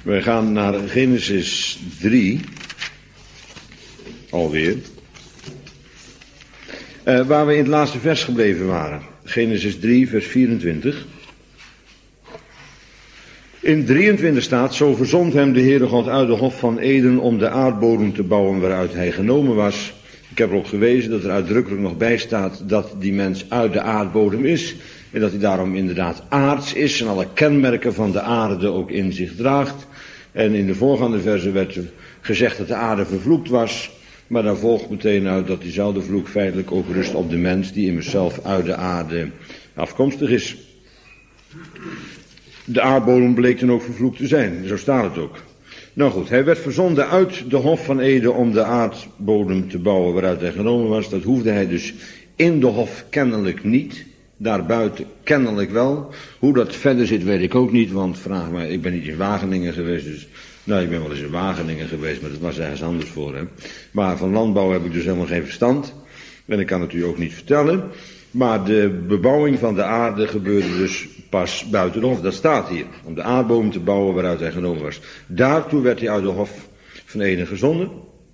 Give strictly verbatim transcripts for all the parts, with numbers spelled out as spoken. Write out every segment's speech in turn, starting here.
Wij gaan naar Genesis drie, alweer, uh, waar we in het laatste vers gebleven waren. Genesis drie, vers vierentwintig. In drieëntwintig staat, zo verzond hem de Heere God uit de hof van Eden om de aardbodem te bouwen waaruit hij genomen was. Ik heb erop gewezen dat er uitdrukkelijk nog bij staat dat die mens uit de aardbodem is. En dat hij daarom inderdaad aards is en alle kenmerken van de aarde ook in zich draagt. En in de voorgaande verse werd gezegd dat de aarde vervloekt was. Maar daar volgt meteen uit dat diezelfde vloek feitelijk ook rust op de mens die immers zelf uit de aarde afkomstig is. De aardbodem bleek dan ook vervloekt te zijn, zo staat het ook. Nou goed, hij werd verzonden uit de hof van Eden om de aardbodem te bouwen waaruit hij genomen was. Dat hoefde hij dus in de hof kennelijk niet, daarbuiten kennelijk wel. Hoe dat verder zit weet ik ook niet, want vraag mij, ik ben niet in Wageningen geweest, dus nou ik ben wel eens in Wageningen geweest, maar dat was ergens anders voor hem. Maar van landbouw heb ik dus helemaal geen verstand en ik kan het u ook niet vertellen. Maar de bebouwing van de aarde gebeurde dus pas buiten de hof. Dat staat hier. Om de aardbodem te bouwen waaruit hij genomen was. Daartoe werd hij uit de hof van Eden gezonden.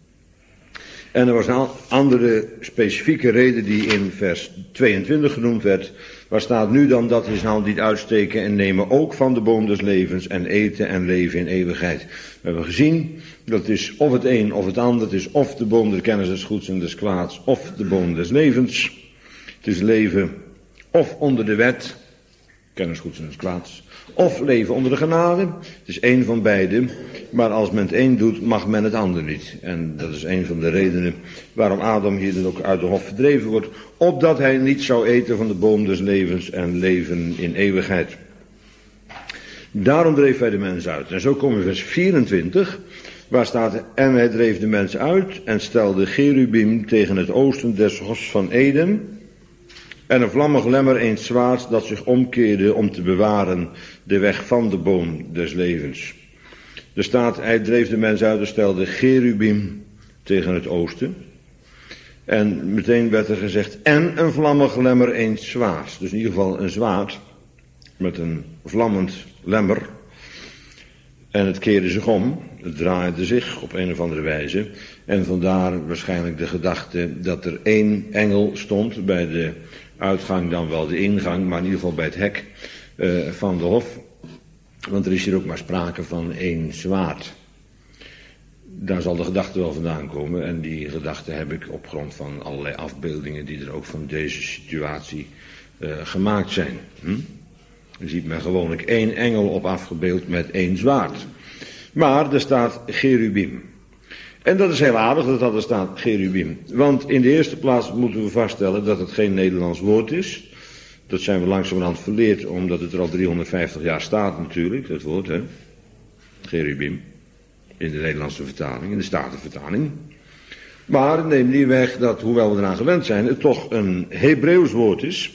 En er was een andere specifieke reden die in vers tweeëntwintig genoemd werd. Waar staat nu dan dat hij zijn hand niet uitsteken en nemen ook van de boom des levens en eten en leven in eeuwigheid. We hebben gezien dat het is of het een of het ander. Het is of de boom der kennis des goeds en des kwaads of de boom des levens. Het is leven of onder de wet, kennis goeds en kwaads, of leven onder de genade. Het is één van beide, maar als men het een doet, mag men het ander niet. En dat is een van de redenen waarom Adam hier dan ook uit de hof verdreven wordt, opdat hij niet zou eten van de boom des levens en leven in eeuwigheid. Daarom dreef hij de mens uit. En zo komen we vers vierentwintig, waar staat, en hij dreef de mens uit en stelde cherubim tegen het oosten des hofs van Eden. En een vlammig lemmer een zwaard dat zich omkeerde om te bewaren de weg van de boom des levens. Er staat, hij dreef de mens uit en stelde cherubim tegen het oosten. En meteen werd er gezegd, en een vlammig lemmer een zwaard. Dus in ieder geval een zwaard met een vlammend lemmer. En het keerde zich om, het draaide zich op een of andere wijze. En vandaar waarschijnlijk de gedachte dat er één engel stond bij de uitgang, dan wel de ingang, maar in ieder geval bij het hek uh, van de hof. Want er is hier ook maar sprake van één zwaard. Daar zal de gedachte wel vandaan komen. En die gedachte heb ik op grond van allerlei afbeeldingen die er ook van deze situatie uh, gemaakt zijn. Hm? Je ziet men gewoonlijk één engel op afgebeeld met één zwaard. Maar er staat cherubim. En dat is heel aardig dat dat er staat, cherubim. Want in de eerste plaats moeten we vaststellen dat het geen Nederlands woord is. Dat zijn we langzamerhand verleerd, omdat het er al driehonderdvijftig jaar staat natuurlijk, dat woord, hè. Cherubim. In de Nederlandse vertaling, in de Statenvertaling. Maar het neemt niet weg dat, hoewel we eraan gewend zijn, het toch een Hebreeuws woord is.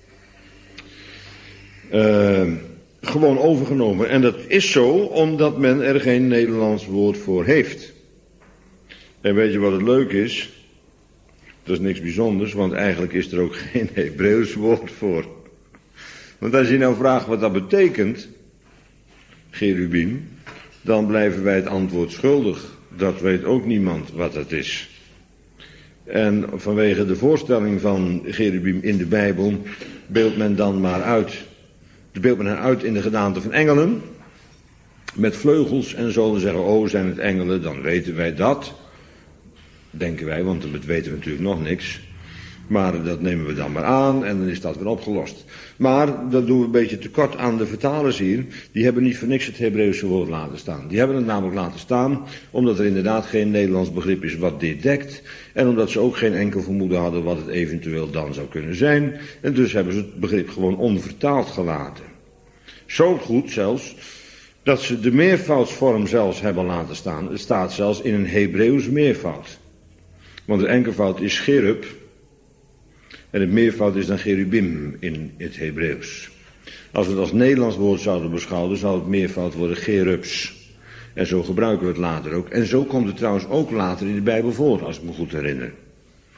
Uh, gewoon overgenomen. En dat is zo, omdat men er geen Nederlands woord voor heeft. En weet je wat het leuk is? Dat is niks bijzonders, want eigenlijk is er ook geen Hebreeuws woord voor. Want als je nou vraagt wat dat betekent, cherubim, dan blijven wij het antwoord schuldig. Dat weet ook niemand wat dat is. En vanwege de voorstelling van cherubim in de Bijbel, beeldt men dan maar uit. Beeldt men hen uit in de gedaante van engelen, met vleugels en zo. Dan zeggen, oh zijn het engelen, dan weten wij dat. Denken wij, want dat weten we natuurlijk nog niks. Maar dat nemen we dan maar aan en dan is dat weer opgelost. Maar dat doen we een beetje tekort aan de vertalers hier. Die hebben niet voor niks het Hebreeuwse woord laten staan. Die hebben het namelijk laten staan omdat er inderdaad geen Nederlands begrip is wat dit dekt. En omdat ze ook geen enkel vermoeden hadden wat het eventueel dan zou kunnen zijn. En dus hebben ze het begrip gewoon onvertaald gelaten. Zo goed zelfs dat ze de meervoudsvorm zelfs hebben laten staan. Het staat zelfs in een Hebreeuws meervoud. Want de enkelvoud is cherub. En het meervoud is dan cherubim in het Hebreeuws. Als we het als Nederlands woord zouden beschouwen, zou het meervoud worden cherubs. En zo gebruiken we het later ook. En zo komt het trouwens ook later in de Bijbel voor, als ik me goed herinner.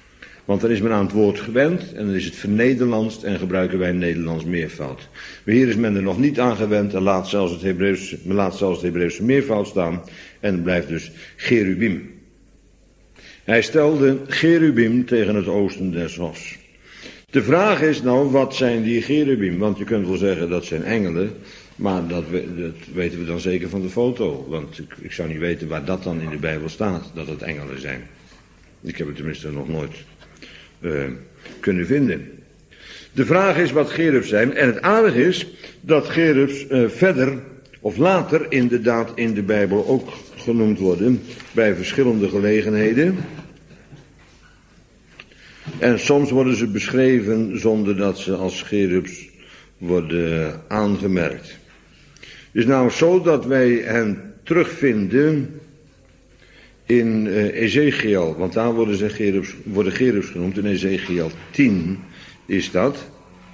Want dan is men aan het woord gewend en dan is het vernederlandst en gebruiken wij Nederlands meervoud. Maar hier is men er nog niet aan gewend en laat zelfs het Hebreeuws, men laat zelfs het Hebreeuwse meervoud staan en het blijft dus cherubim. Hij stelde cherubim tegen het oosten des hofs. De vraag is nou, wat zijn die cherubim? Want je kunt wel zeggen dat zijn engelen, maar dat, we, dat weten we dan zeker van de foto. Want ik, ik zou niet weten waar dat dan in de Bijbel staat, dat het engelen zijn. Ik heb het tenminste nog nooit uh, kunnen vinden. De vraag is wat cherubs zijn. En het aardige is dat cherubs uh, verder of later inderdaad in de Bijbel ook genoemd worden bij verschillende gelegenheden. En soms worden ze beschreven zonder dat ze als cherubs worden aangemerkt. Het is namelijk zo dat wij hen terugvinden in uh, Ezekiel, want daar worden, ze cherubs, worden cherubs genoemd, in Ezekiel tien is dat.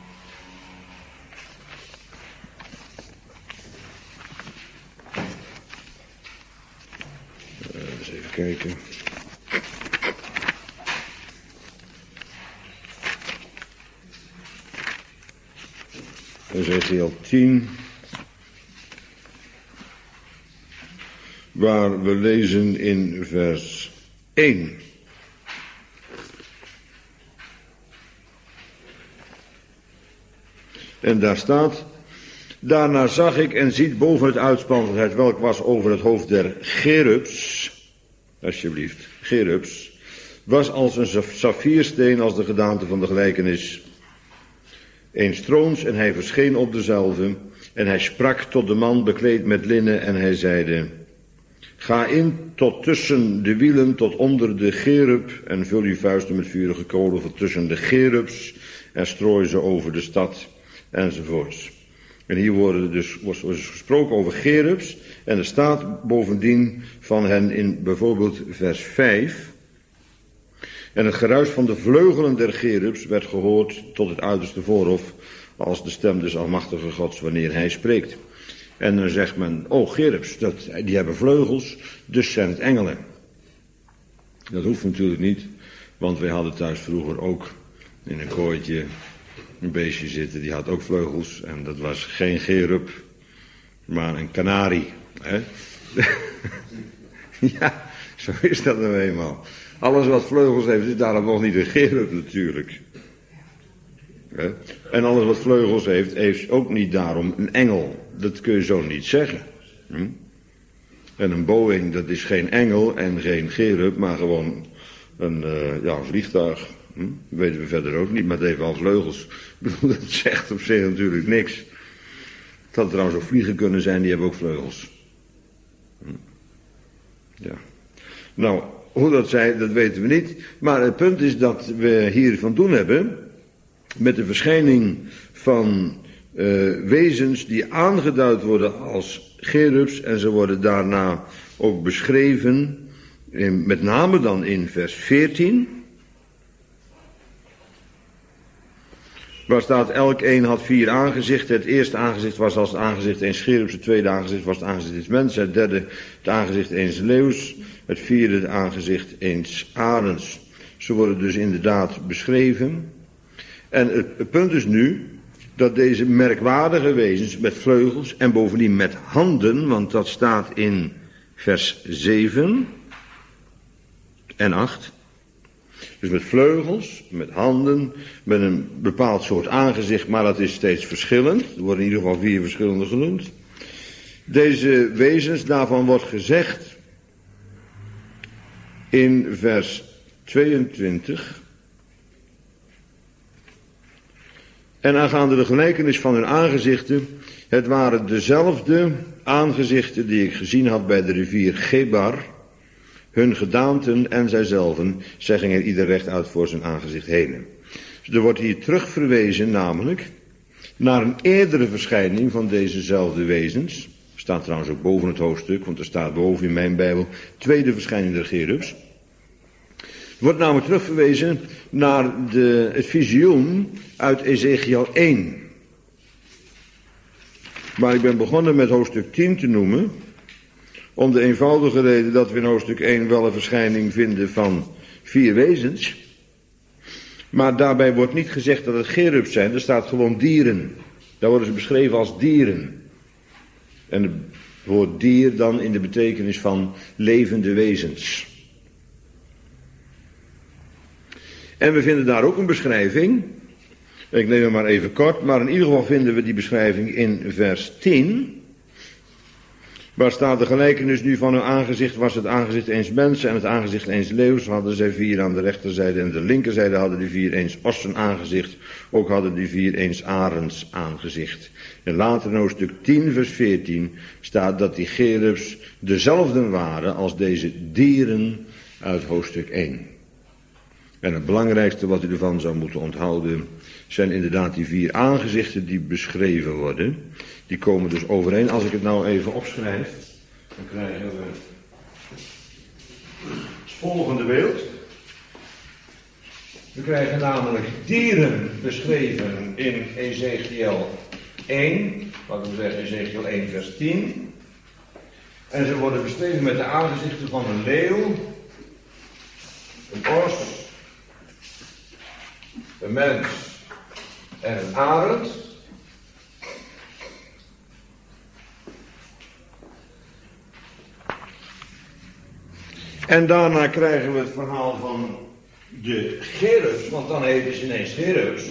Uh, eens even kijken. Ezekiel tien, waar we lezen in vers één. En daar staat: daarna zag ik en ziet boven het uitspansel, het welk was over het hoofd der cherubs, alsjeblieft, cherubs, was als een saffiersteen als de gedaante van de gelijkenis eens troons, en hij verscheen op dezelfde, en hij sprak tot de man bekleed met linnen, en hij zeide: ga in tot tussen de wielen, tot onder de cherub, en vul uw vuisten met vurige kolen voor tussen de cherubs, en strooi ze over de stad, enzovoorts. En hier wordt dus, wordt dus gesproken over cherubs, en er staat bovendien van hen in bijvoorbeeld vers vijf... en het geruis van de vleugelen der cherubs werd gehoord tot het uiterste voorhof, als de stem des almachtige Gods wanneer hij spreekt. En dan zegt men, oh cherubs, dat, die hebben vleugels, dus zijn het engelen. Dat hoeft natuurlijk niet, want wij hadden thuis vroeger ook in een kooitje een beestje zitten, die had ook vleugels. En dat was geen cherub, maar een kanarie. Hè? Ja, zo is dat nou eenmaal. Alles wat vleugels heeft is daarom nog niet een cherub natuurlijk. Hè? En alles wat vleugels heeft, heeft ook niet daarom een engel. Dat kun je zo niet zeggen. Hm? En een Boeing, dat is geen engel en geen cherub, maar gewoon een, uh, ja, een vliegtuig. Hm? Dat weten we verder ook niet, maar het heeft wel vleugels. Dat zegt op zich natuurlijk niks. Het had trouwens ook vliegen kunnen zijn, die hebben ook vleugels. Hm? Ja. Nou, hoe dat zij, dat weten we niet. Maar het punt is dat we hier van doen hebben met de verschijning van uh, wezens die aangeduid worden als cherubs, en ze worden daarna ook beschreven, in, met name dan in vers veertien. Waar staat, elk een had vier aangezichten. Het eerste aangezicht was als het aangezicht eens cherubs, het tweede aangezicht was het aangezicht eens mensen, het derde het aangezicht eens leeuws, het vierde het aangezicht eens arends. Ze worden dus inderdaad beschreven. En het, het punt is nu dat deze merkwaardige wezens met vleugels en bovendien met handen, want dat staat in vers zeven en acht. Dus met vleugels, met handen, met een bepaald soort aangezicht, maar dat is steeds verschillend. Er worden in ieder geval vier verschillende genoemd. Deze wezens, daarvan wordt gezegd in vers tweeëntwintig. En aangaande de gelijkenis van hun aangezichten, het waren dezelfde aangezichten die ik gezien had bij de rivier Gebar, hun gedaanten en zijzelven, zij gingen ieder recht uit voor zijn aangezicht heen. Dus er wordt hier terug verwezen namelijk naar een eerdere verschijning van dezezelfde wezens. Staat trouwens ook boven het hoofdstuk, want er staat boven in mijn Bijbel tweede verschijning der cherubs. Er wordt namelijk terugverwezen naar de, het visioen uit Ezekiel één. Maar ik ben begonnen met hoofdstuk tien te noemen, om de eenvoudige reden dat we in hoofdstuk één wel een verschijning vinden van vier wezens. Maar daarbij wordt niet gezegd dat het cherubs zijn, er staat gewoon dieren. Daar worden ze beschreven als dieren. En het woord dier dan in de betekenis van levende wezens. En we vinden daar ook een beschrijving. Ik neem hem maar even kort, maar in ieder geval vinden we die beschrijving in vers tien. Waar staat de gelijkenis nu van hun aangezicht was het aangezicht eens mensen en het aangezicht eens leeuws. Hadden zij vier aan de rechterzijde en de linkerzijde hadden die vier eens ossen aangezicht. Ook hadden die vier eens arends aangezicht. En later in hoofdstuk tien vers veertien staat dat die cherubs dezelfde waren als deze dieren uit hoofdstuk één. En het belangrijkste wat u ervan zou moeten onthouden zijn inderdaad die vier aangezichten die beschreven worden. Die komen dus overeen. Als ik het nou even opschrijf, dan krijgen we het volgende beeld. We krijgen namelijk dieren beschreven in Ezekiel één, wat we zeggen Ezekiel één vers tien. En ze worden beschreven met de aangezichten van een leeuw, een os, een mens en een arend. En daarna krijgen we het verhaal van de cherubs, want dan heten ze ineens cherubs.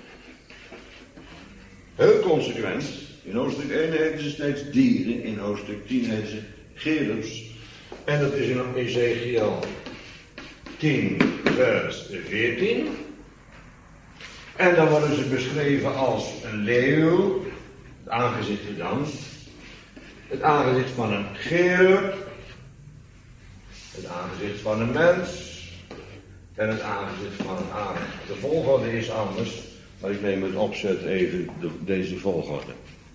Heel consequent. In hoofdstuk één heten ze steeds dieren, in hoofdstuk tien heten ze cherubs. En dat is in Ezekiel tien vers veertien. En dan worden ze beschreven als een leeuw, het aangezicht dan, het aangezicht van een cherub, het aangezicht van een mens en het aangezicht van een arend. De volgorde is anders, maar ik neem het opzet even de, deze volgorde.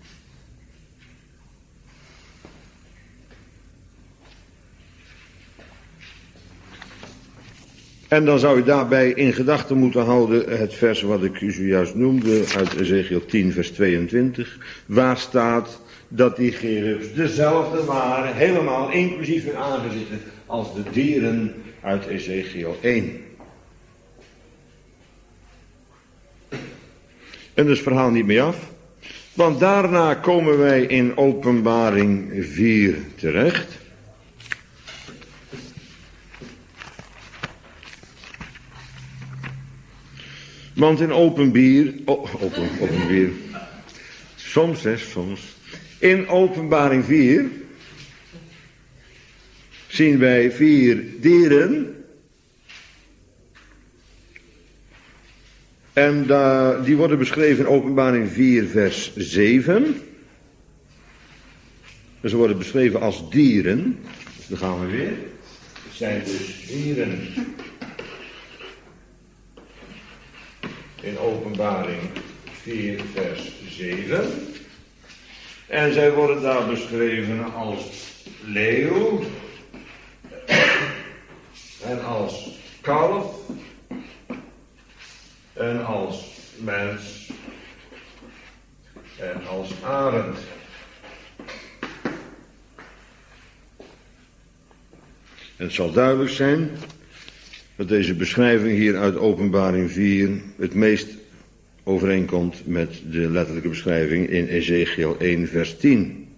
En dan zou u daarbij in gedachten moeten houden het vers wat ik u zojuist noemde uit Ezekiel tien vers tweeëntwintig. Waar staat dat die cherubs dezelfde waren, helemaal inclusief hun aangezichten, als de dieren uit Ezekiel één. En dus het verhaal niet meer af. Want daarna komen wij in Openbaring vier terecht. Want in openbier, oh, open, openbier, soms hè, soms. In Openbaring vier zien wij vier dieren. En uh, die worden beschreven in Openbaring vier vers zeven. En ze worden beschreven als dieren. Dus dan gaan we weer. Het zijn dus dieren. In Openbaring vier vers zeven. En zij worden daar beschreven als leeuw. En als kalf. En als mens. En als arend. En het zal duidelijk zijn dat deze beschrijving hier uit Openbaring vier het meest overeenkomt met de letterlijke beschrijving in Ezekiel één vers tien.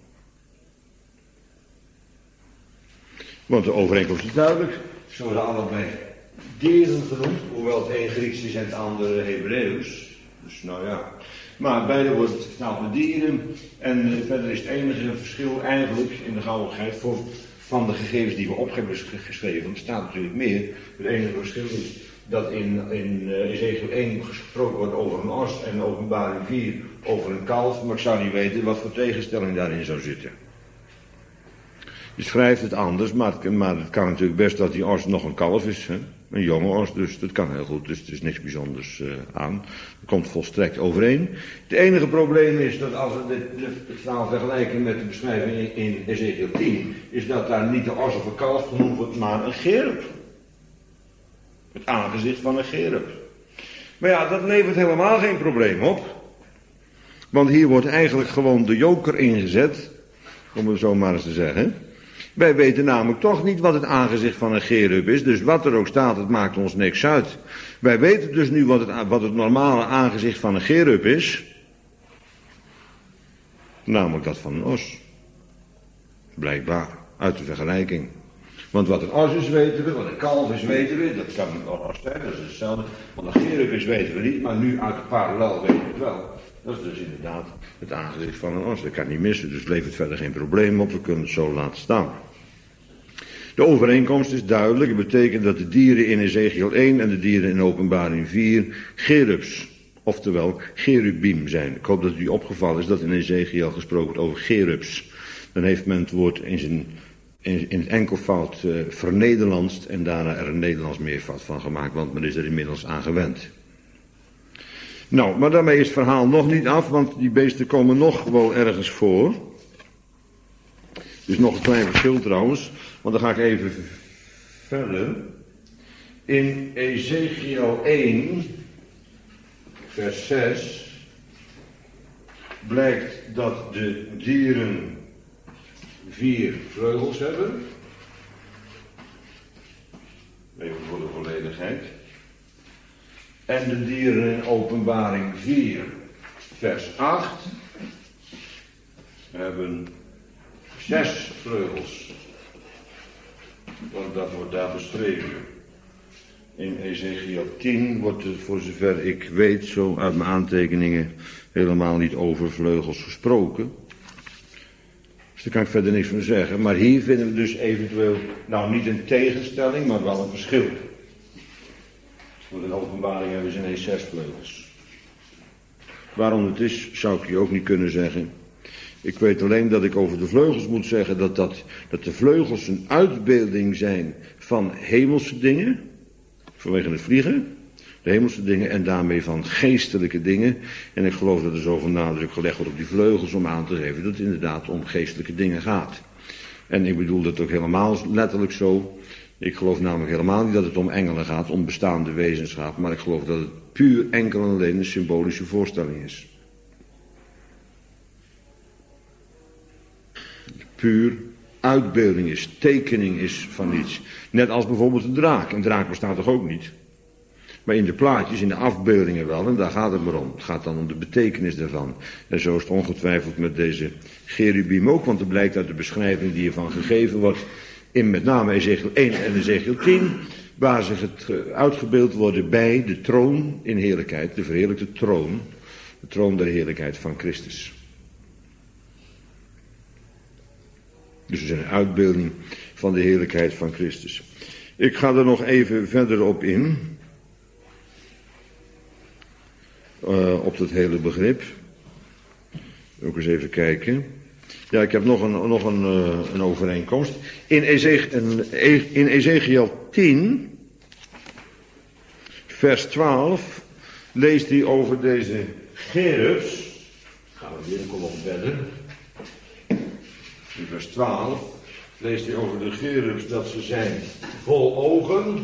Want de overeenkomst is duidelijk. Ze worden allebei dieren genoemd, hoewel het een Grieks is en het andere Hebreeuws. Dus nou ja. Maar beide worden vertaald met dieren. En verder is het enige verschil eigenlijk in de gauwigheid voor van de gegevens die we op hebben geschreven. Er staat natuurlijk meer. Het enige verschil is dat in, in Ezekiel één gesproken wordt over een os en in Openbaring vier over een kalf. Maar ik zou niet weten wat voor tegenstelling daarin zou zitten. Je schrijft het anders, maar het, maar het kan natuurlijk best dat die os nog een kalf is. Hè? Een jonge os, dus dat kan heel goed. Dus er is niks bijzonders uh, aan. Dat komt volstrekt overeen. Het enige probleem is dat als we dit, het verhaal vergelijken met de beschrijving in, in Ezekiel tien, is dat daar niet de os of een kalf genoemd wordt, maar een cherub. Het aangezicht van een cherub. Maar ja, dat levert helemaal geen probleem op. Want hier wordt eigenlijk gewoon de joker ingezet, om het zo maar eens te zeggen. Wij weten namelijk toch niet wat het aangezicht van een cherub is, dus wat er ook staat, het maakt ons niks uit. Wij weten dus nu wat het, wat het normale aangezicht van een cherub is, namelijk dat van een os. Blijkbaar, uit de vergelijking. Want wat een os is weten we, wat een kalf is weten we, dat kan een os zijn, dat is hetzelfde. Wat een cherub is weten we niet, maar nu uit de parallel weten we het wel. Dat is dus inderdaad het aangezicht van een os. Dat kan niet missen, dus levert verder geen probleem op, we kunnen het zo laten staan. De overeenkomst is duidelijk, het betekent dat de dieren in Ezekiel één en de dieren in Openbaring vier cherubs, oftewel cherubim zijn. Ik hoop dat het u opgevallen is dat in Ezekiel gesproken wordt over cherubs. Dan heeft men het woord in, zijn, in, in het enkelvoud uh, vernederlandst en daarna er een Nederlands meervoud van gemaakt, want men is er inmiddels aan gewend. Nou, maar daarmee is het verhaal nog niet af, want die beesten komen nog wel ergens voor. Dus nog een klein verschil trouwens, want dan ga ik even verder. In Ezekiel één, vers zes, blijkt dat de dieren vier vleugels hebben. Even voor de volledigheid. En de dieren in Openbaring vier, vers acht, hebben zes vleugels. Want dat wordt daar beschreven. In Ezekiel tien wordt er, voor zover ik weet, zo uit mijn aantekeningen, helemaal niet over vleugels gesproken. Dus daar kan ik verder niks van zeggen. Maar hier vinden we dus eventueel, nou niet een tegenstelling, maar wel een verschil. Want in Openbaring hebben ze ineens zes vleugels. Waarom het is, zou ik je ook niet kunnen zeggen. Ik weet alleen dat ik over de vleugels moet zeggen dat, dat, dat de vleugels een uitbeelding zijn van hemelse dingen. Vanwege het vliegen. De hemelse dingen en daarmee van geestelijke dingen. En ik geloof dat er zoveel nadruk gelegd wordt op die vleugels om aan te geven dat het inderdaad om geestelijke dingen gaat. En ik bedoel dat ook helemaal letterlijk zo. Ik geloof namelijk helemaal niet dat het om engelen gaat, om bestaande wezens gaat. Maar ik geloof dat het puur enkel en alleen een symbolische voorstelling is. Puur uitbeelding is, tekening is van iets. Net als bijvoorbeeld een draak. Een draak bestaat toch ook niet? Maar in de plaatjes, in de afbeeldingen wel, en daar gaat het maar om. Het gaat dan om de betekenis daarvan. En zo is het ongetwijfeld met deze cherubim ook, want het blijkt uit de beschrijving die ervan gegeven wordt, in met name Ezekiel één en Ezekiel tien, waar ze het uitgebeeld worden bij de troon in heerlijkheid, de verheerlijkte troon, de troon der heerlijkheid van Christus. Dus het is een uitbeelding van de heerlijkheid van Christus. Ik ga er nog even verder op in. Uh, op dat hele begrip. Ook eens even kijken. Ja, ik heb nog een, nog een, uh, een overeenkomst. In, Ezekiel, in Ezekiel tien, vers twaalf, leest hij over deze cherubs. Gaan we weer een kom op verder. In vers twaalf leest hij over de cherubs dat ze zijn vol ogen.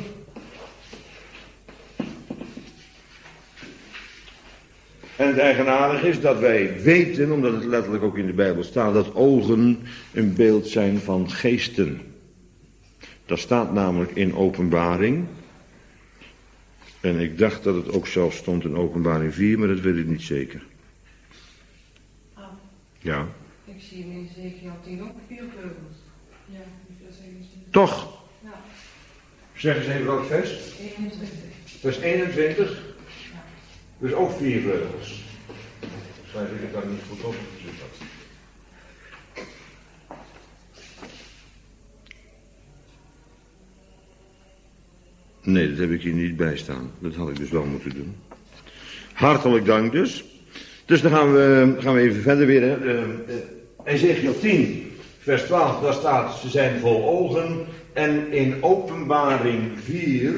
En het eigenaardige is dat wij weten, omdat het letterlijk ook in de Bijbel staat, dat ogen een beeld zijn van geesten. Dat staat namelijk in Openbaring. En ik dacht dat het ook zelfs stond in Openbaring vier, maar dat weet ik niet zeker. Ah. Ja. Ik zie in Ezekiel tien ook vier vleugels. Ja, vers eenentwintig. Toch? Ja. Zeg eens even welk vers. eenentwintig. Vers eenentwintig. Ja. Dus ook vier vleugels. Schrijf ik het daar niet goed op? Nee, dat heb ik hier niet bij staan. Dat had ik dus wel moeten doen. Hartelijk dank dus. Dus dan gaan we, gaan we even verder weer. Hè. Uh, uh, Ezekiel tien, vers twaalf, daar staat, ze zijn vol ogen. En in Openbaring vier,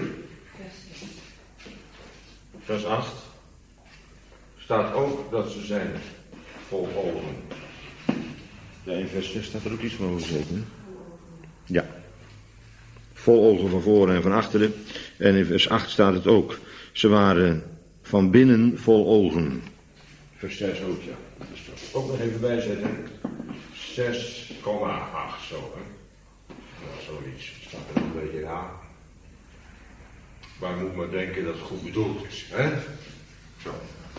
vers acht, staat ook dat ze zijn vol ogen. Ja, in vers zes staat er ook iets van over zeker. Ja. Vol ogen van voren en van achteren. En in vers acht staat het ook. Ze waren van binnen vol ogen. Vers zes ook, ja. Dus ook nog even bijzetten. zes komma acht, zo hè. Ja, zoiets. Dat staat er een beetje raar. Maar je moet maar denken dat het goed bedoeld is, hè? Zo.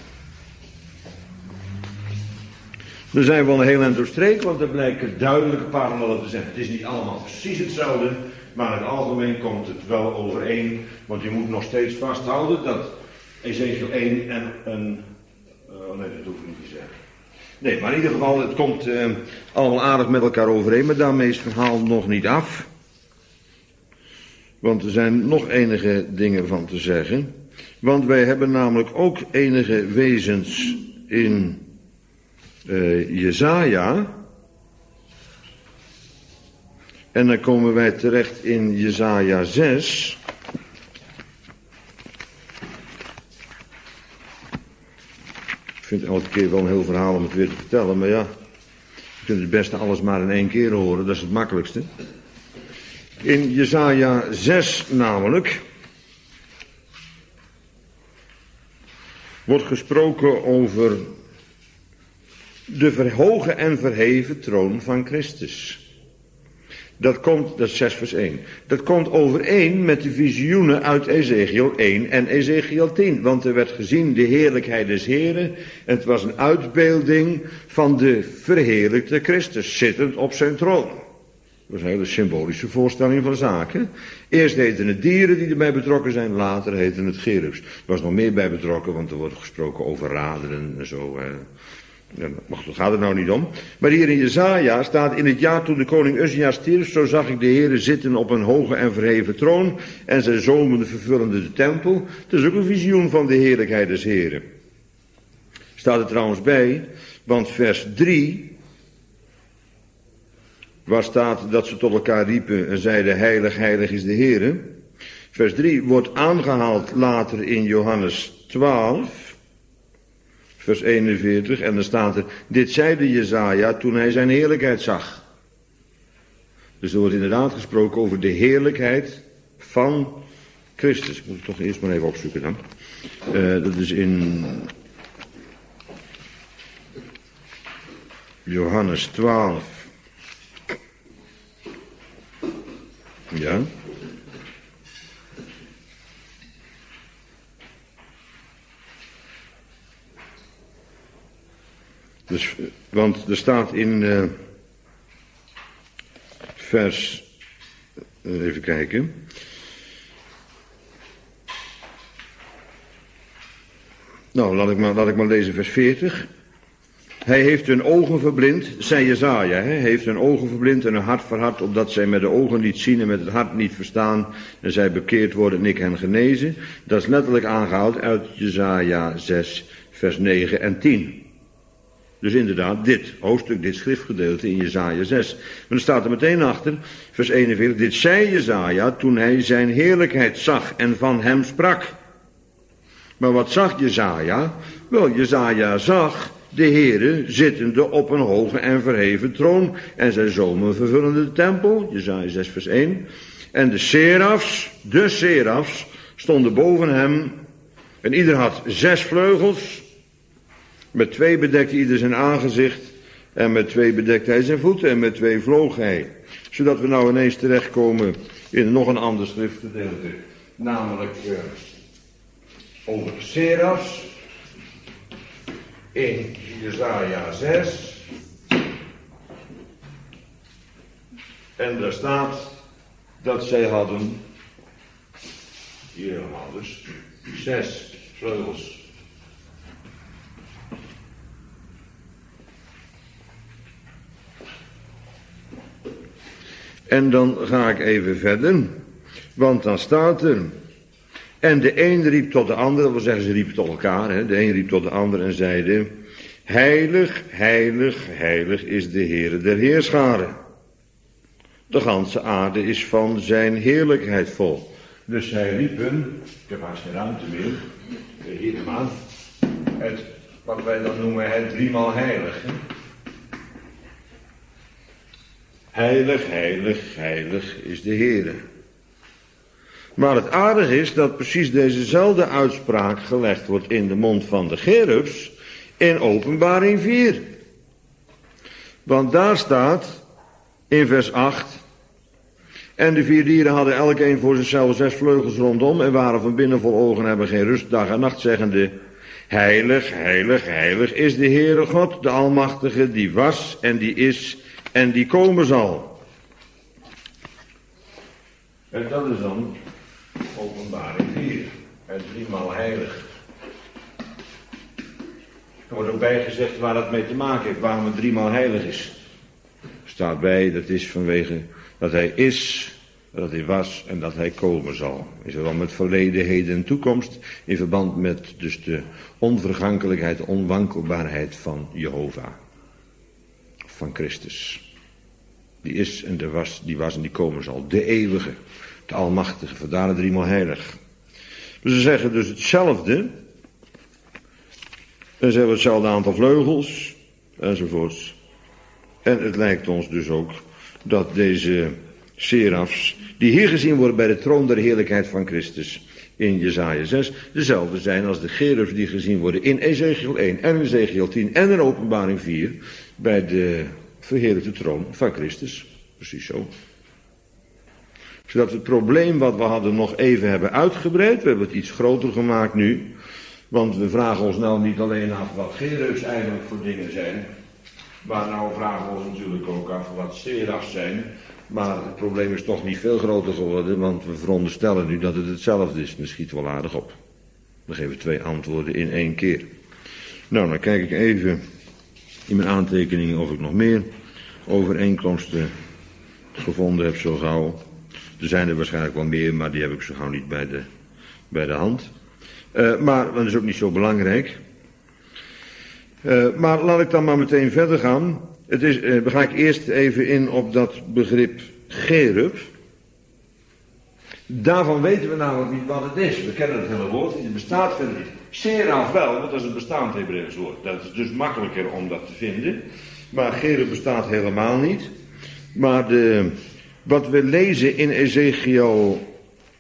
Er zijn wel een heel eind doorstreek, want er blijken duidelijke parallellen te zijn. Het is niet allemaal precies hetzelfde, maar in het algemeen komt het wel overeen. Want je moet nog steeds vasthouden dat Ezekiel één en een... Oh nee, dat hoef ik niet te zeggen. Nee, maar in ieder geval, het komt uh, allemaal aardig met elkaar overeen, maar daarmee is het verhaal nog niet af. Want er zijn nog enige dingen van te zeggen. Want wij hebben namelijk ook enige wezens in uh, Jesaja. En dan komen wij terecht in Jesaja zes. Ik vind het elke keer wel een heel verhaal om het weer te vertellen, maar ja, je kunt het beste alles maar in één keer horen, dat is het makkelijkste. In Jesaja zes namelijk wordt gesproken over de verhoge en verheven troon van Christus. Dat komt, dat is zes vers één. Dat komt overeen met de visioenen uit Ezekiel één en Ezekiel tien. Want er werd gezien de heerlijkheid des Heren. En het was een uitbeelding van de verheerlijkte Christus, zittend op zijn troon. Dat is een hele symbolische voorstelling van zaken. Eerst heten het dieren die erbij betrokken zijn, later heten het cherubs. Er was nog meer bij betrokken, want er wordt gesproken over raderen en zo. Ja, maar dat gaat er nou niet om. Maar hier in Jesaja staat: in het jaar toen de koning Uzia stierf, zo zag ik de Heere zitten op een hoge en verheven troon, en zijn zonen vervullende de tempel. Het is ook een visioen van de heerlijkheid des Heren. Staat er trouwens bij, want vers drie, waar staat dat ze tot elkaar riepen en zeiden: heilig, heilig is de Heere. Vers drie wordt aangehaald later in Johannes twaalf. Vers eenenveertig, en dan staat er: dit zeide Jesaja toen hij zijn heerlijkheid zag. Dus er wordt inderdaad gesproken over de heerlijkheid van Christus. Ik moet het toch eerst maar even opzoeken dan. Uh, dat is in Johannes twaalf. Ja. Dus, want er staat in uh, vers, uh, even kijken. Nou, laat ik maar, laat ik maar lezen vers veertig. Hij heeft hun ogen verblind, zei Jesaja, hij heeft hun ogen verblind en hun hart verhard, opdat zij met de ogen niet zien en met het hart niet verstaan, en zij bekeerd worden en ik hen genezen. Dat is letterlijk aangehaald uit Jesaja zes, vers negen en tien. Dus inderdaad, dit hoofdstuk, dit schriftgedeelte in Jesaja zes. Maar er staat er meteen achter, vers eenenveertig, dit zei Jesaja toen hij zijn heerlijkheid zag en van hem sprak. Maar wat zag Jesaja? Wel, Jesaja zag de Heere zittende op een hoge en verheven troon en zijn zonen vervullende de tempel, Jesaja zes vers één. En de serafs, de serafs, stonden boven hem en ieder had zes vleugels. Met twee bedekte ieder zijn aangezicht en met twee bedekte hij zijn voeten en met twee vloog hij. Zodat we nou ineens terechtkomen in nog een ander schriftgedeelte. Namelijk uh, over de serafs in Jesaja zes. En daar staat dat zij hadden, hier helemaal dus, zes vleugels. En dan ga ik even verder, want dan staat er: en de een riep tot de ander, dat wil zeggen ze riepen tot elkaar, hè? De een riep tot de ander en zeide: heilig, heilig, heilig is de Heere der heerscharen. De ganse aarde is van zijn heerlijkheid vol. Dus zij riepen, ik heb haast geen ruimte meer, hier maar, het, wat wij dan noemen het driemaal heilig. Hè? Heilig, heilig, heilig is de Heere. Maar het aardige is dat precies dezezelfde uitspraak gelegd wordt in de mond van de cherubs in Openbaring vier. Want daar staat in vers acht: En de vier dieren hadden elk een voor zichzelf zes vleugels rondom en waren van binnen vol ogen en hebben geen rust dag en nacht, zeggende: heilig, heilig, heilig is de Heere God, de Almachtige, die was en die is en die komen zal. En dat is dan Openbaring vier. En driemaal heilig. Er wordt ook bijgezegd waar dat mee te maken heeft, waarom het driemaal heilig is. Er staat bij, dat is vanwege dat hij is, dat hij was en dat hij komen zal. In verband met verleden, heden en toekomst. In verband met dus de onvergankelijkheid, de onwankelbaarheid van Jehovah. Van Christus. Die is en die was, die was en die komen zal. De eeuwige, de almachtige, vandaar het driemaal heilig. Dus ze zeggen dus hetzelfde. En ze hebben hetzelfde aantal vleugels, enzovoorts. En het lijkt ons dus ook dat deze serafs, die hier gezien worden bij de troon der heerlijkheid van Christus in Jesaja zes, dezelfde zijn als de cherubs die gezien worden in Ezekiel één en in Ezekiel tien en in Openbaring vier bij de verheerlijkte troon van Christus. Precies zo. Zodat we het probleem wat we hadden nog even hebben uitgebreid, we hebben het iets groter gemaakt nu, want we vragen ons nou niet alleen af wat cherubs eigenlijk voor dingen zijn, maar nou vragen we ons natuurlijk ook af wat serafs zijn. Maar het probleem is toch niet veel groter geworden, want we veronderstellen nu dat het hetzelfde is. En dat schiet wel aardig op. We geven twee antwoorden in één keer. Nou, dan kijk ik even in mijn aantekeningen of ik nog meer overeenkomsten gevonden heb zo gauw. Er zijn er waarschijnlijk wel meer, maar die heb ik zo gauw niet bij de, bij de hand. Uh, maar dat is ook niet zo belangrijk. Uh, maar laat ik dan maar meteen verder gaan. Het is, uh, dan ga ik eerst even in op dat begrip cherub. Daarvan weten we namelijk niet wat het is. We kennen het hele woord, het bestaat verder niet. Seraf wel, want dat is een bestaand Hebreeuws woord. Dat is dus makkelijker om dat te vinden. Maar cherub bestaat helemaal niet. Maar de, wat we lezen in Ezekiel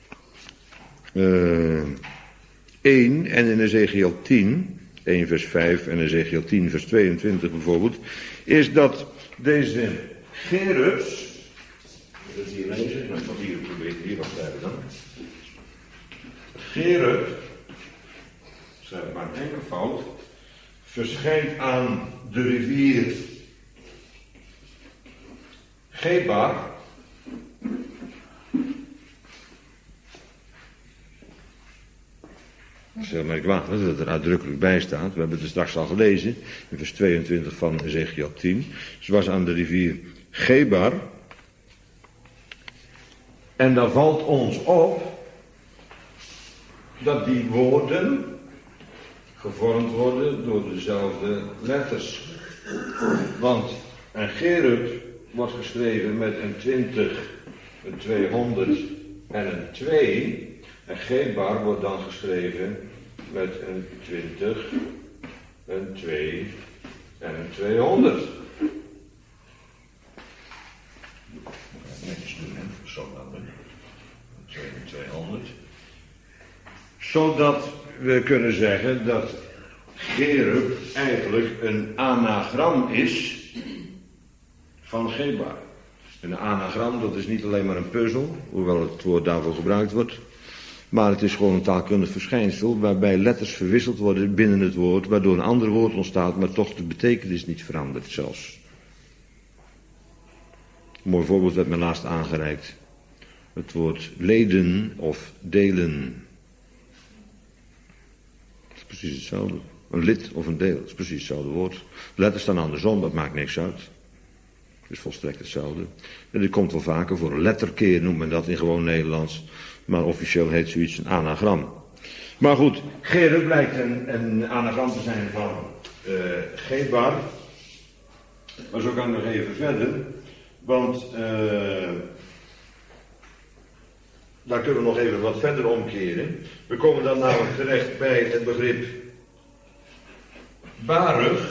uh, één en in Ezekiel tien, één vers vijf en Ezekiel tien vers tweeëntwintig bijvoorbeeld, is dat deze cherubs, dat is hier lezen, ik zal hier proberen, hier wat schrijven dan. Cherub, schrijf maar een enkel fout, verschijnt aan de rivier Gebar. Dat is heel merkwaardig dat er uitdrukkelijk bij staat. We hebben het er straks al gelezen, in vers tweeëntwintig van Ezekiel tien. Ze was aan de rivier Gebar. En daar valt ons op dat die woorden gevormd worden door dezelfde letters. Want een cherub wordt geschreven met een twintig, een tweehonderd en een twee. En Gebar wordt dan geschreven met een twintig, een twee en een tweehonderd. Netjes doen, hè? Zo dan, een twee en tweehonderd. Zodat we kunnen zeggen dat cherub eigenlijk een anagram is van Gebar. Een anagram, dat is niet alleen maar een puzzel, hoewel het woord daarvoor gebruikt wordt. Maar het is gewoon een taalkundig verschijnsel waarbij letters verwisseld worden binnen het woord, waardoor een ander woord ontstaat, maar toch de betekenis niet verandert zelfs. Een mooi voorbeeld werd me laatst aangereikt. Het woord leden of delen. Het is precies hetzelfde. Een lid of een deel, dat is precies hetzelfde woord. Letters staan andersom, dat maakt niks uit. Het is volstrekt hetzelfde. En dit komt wel vaker voor. Een letterkeer noemt men dat in gewoon Nederlands. Maar officieel heet zoiets een anagram. Maar goed, cherub blijkt een, een anagram te zijn van uh, Gebar. Maar zo kan ik nog even verder. Want uh, daar kunnen we nog even wat verder omkeren. We komen dan namelijk terecht bij het begrip Baruch.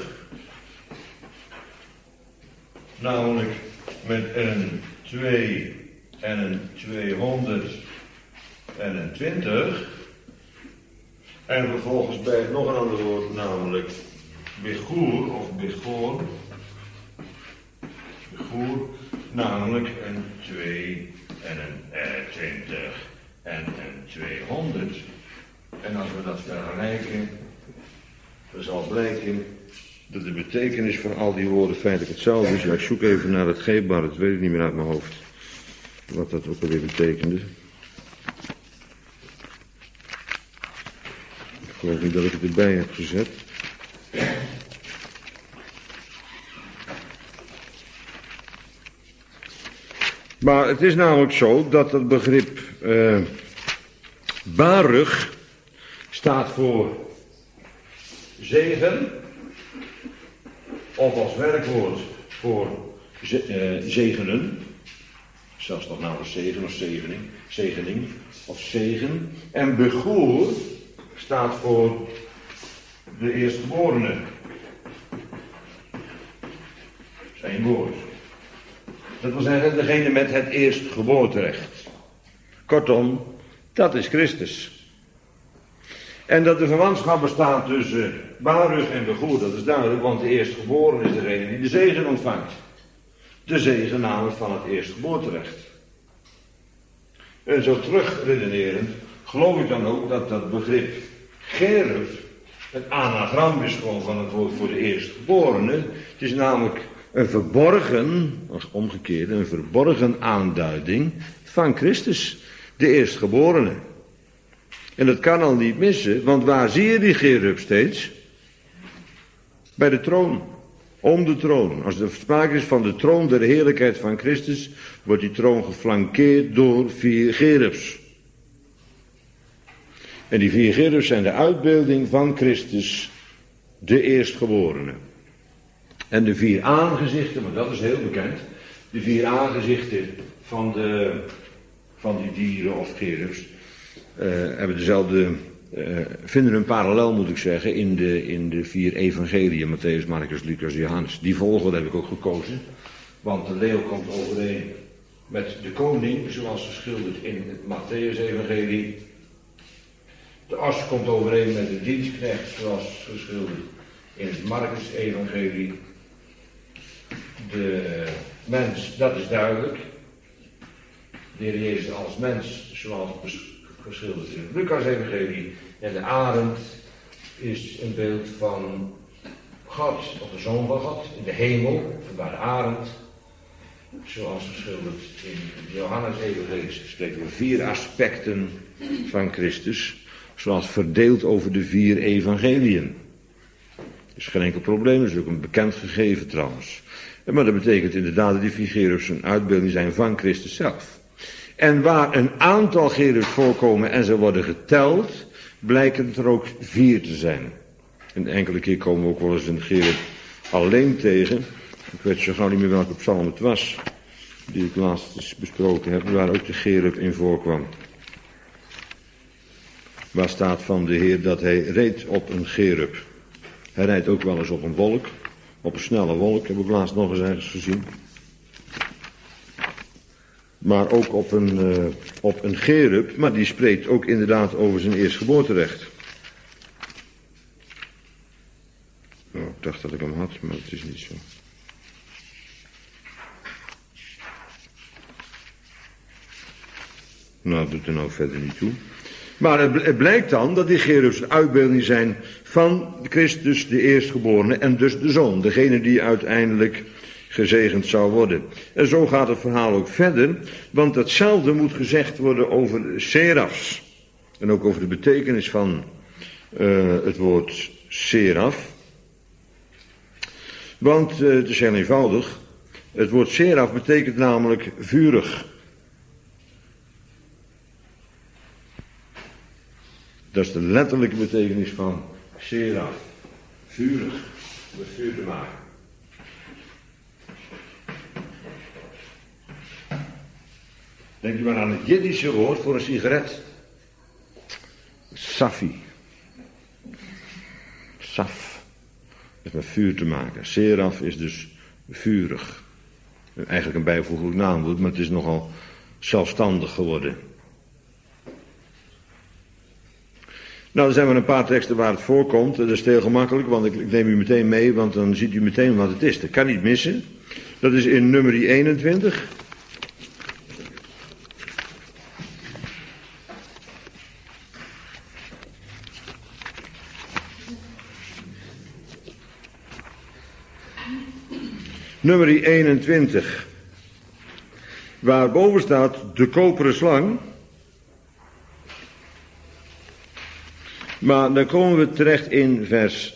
Namelijk met een twee en een tweehonderd en een twintig. En vervolgens bij nog een ander woord, namelijk Begoer of Begoor. Begoer, namelijk een twee en een eh, twintig en een tweehonderd. En als we dat vergelijken, dan zal blijken dat de betekenis van al die woorden feitelijk hetzelfde is. Ja, ik zoek even naar het Gebar, dat weet ik niet meer uit mijn hoofd. Wat dat ook alweer betekende. Ik geloof niet dat ik het erbij heb gezet. Maar het is namelijk zo dat het begrip uh, Baruch staat voor zegen, of als werkwoord voor ze, uh, zegenen, zelfs nog namelijk zegen of zegening, zegening of zegen. En begoer staat voor de eerstgeborene. Zijn woord. Dat wil zeggen, degene met het eerstgeboorterecht. Kortom, dat is Christus. En dat de verwantschap bestaat tussen Baruch en begoer, dat is duidelijk, want de eerstgeborene is degene die de zegen ontvangt. De zegen namelijk van het eerstgeboorterecht. En zo terugredenerend, geloof ik dan ook dat dat begrip Gerub het anagram is gewoon van het woord voor de eerstgeborene. Het is namelijk een verborgen, als omgekeerde, een verborgen aanduiding van Christus, de eerstgeborene. En dat kan al niet missen, want waar zie je die Gerub steeds? Bij de troon, om de troon. Als er sprake is van de troon der heerlijkheid van Christus, wordt die troon geflankeerd door vier Gerubs. En die vier Gerubs zijn de uitbeelding van Christus, de eerstgeborene. En de vier aangezichten, maar dat is heel bekend, de vier aangezichten van, de, van die dieren of Gerubs, uh, hebben dezelfde, uh, vinden een parallel moet ik zeggen, in de, in de vier evangeliën, Matthäus, Marcus, Lucas, Johannes. Die volgorde heb ik ook gekozen, want de leeuw komt overeen met de koning, zoals geschilderd in het Matthäus-evangelie. De as komt overeen met de dienstknecht, zoals geschilderd in het Marcus-evangelie. De mens, dat is duidelijk. De Heer Jezus als mens, zoals geschilderd in het Lucas-evangelie. En de arend is een beeld van God, of de Zoon van God, in de hemel, waar de arend, zoals geschilderd in het Johannes-evangelie, spreken we vier aspecten van Christus, zoals verdeeld over de vier evangeliën. Dat is geen enkel probleem, dat is ook een bekend gegeven trouwens. Maar dat betekent inderdaad dat die vier Gerubs een uitbeelding zijn van Christus zelf. En waar een aantal Gerubs voorkomen en ze worden geteld, blijken er ook vier te zijn. En enkele keer komen we ook wel eens een Gerub alleen tegen. Ik weet zo gauw niet meer welke psalm het was, die ik laatst besproken heb, waar ook de Gerub in voorkwam. Waar staat van de Heer dat hij reed op een Gerub. Hij rijdt ook wel eens op een wolk, op een snelle wolk, heb ik laatst nog eens ergens gezien. Maar ook op een, uh, op een Gerub, maar die spreekt ook inderdaad over zijn eerstgeboorterecht. Oh, ik dacht dat ik hem had, maar het is niet zo. Nou, dat doet er nou verder niet toe. Maar het blijkt dan dat die Gerubs een uitbeelding zijn van Christus, de eerstgeborene, en dus de Zoon, degene die uiteindelijk gezegend zou worden. En zo gaat het verhaal ook verder, want hetzelfde moet gezegd worden over serafs. En ook over de betekenis van uh, het woord seraf. Want uh, het is heel eenvoudig, het woord seraf betekent namelijk vurig. Dat is de letterlijke betekenis van seraf. Vurig. Met vuur te maken. Denk je maar aan het Jiddische woord voor een sigaret. Safi. Saf. Dat is met vuur te maken. Seraf is dus vurig. Eigenlijk een bijvoeglijk naamwoord, maar het is nogal zelfstandig geworden. Nou, er zijn maar een paar teksten waar het voorkomt. Dat is heel gemakkelijk, want ik, ik neem u meteen mee, want dan ziet u meteen wat het is. Dat kan niet missen. Dat is in nummer eenentwintig. Nummer eenentwintig. Waar boven staat de koperen slang. Maar dan komen we terecht in vers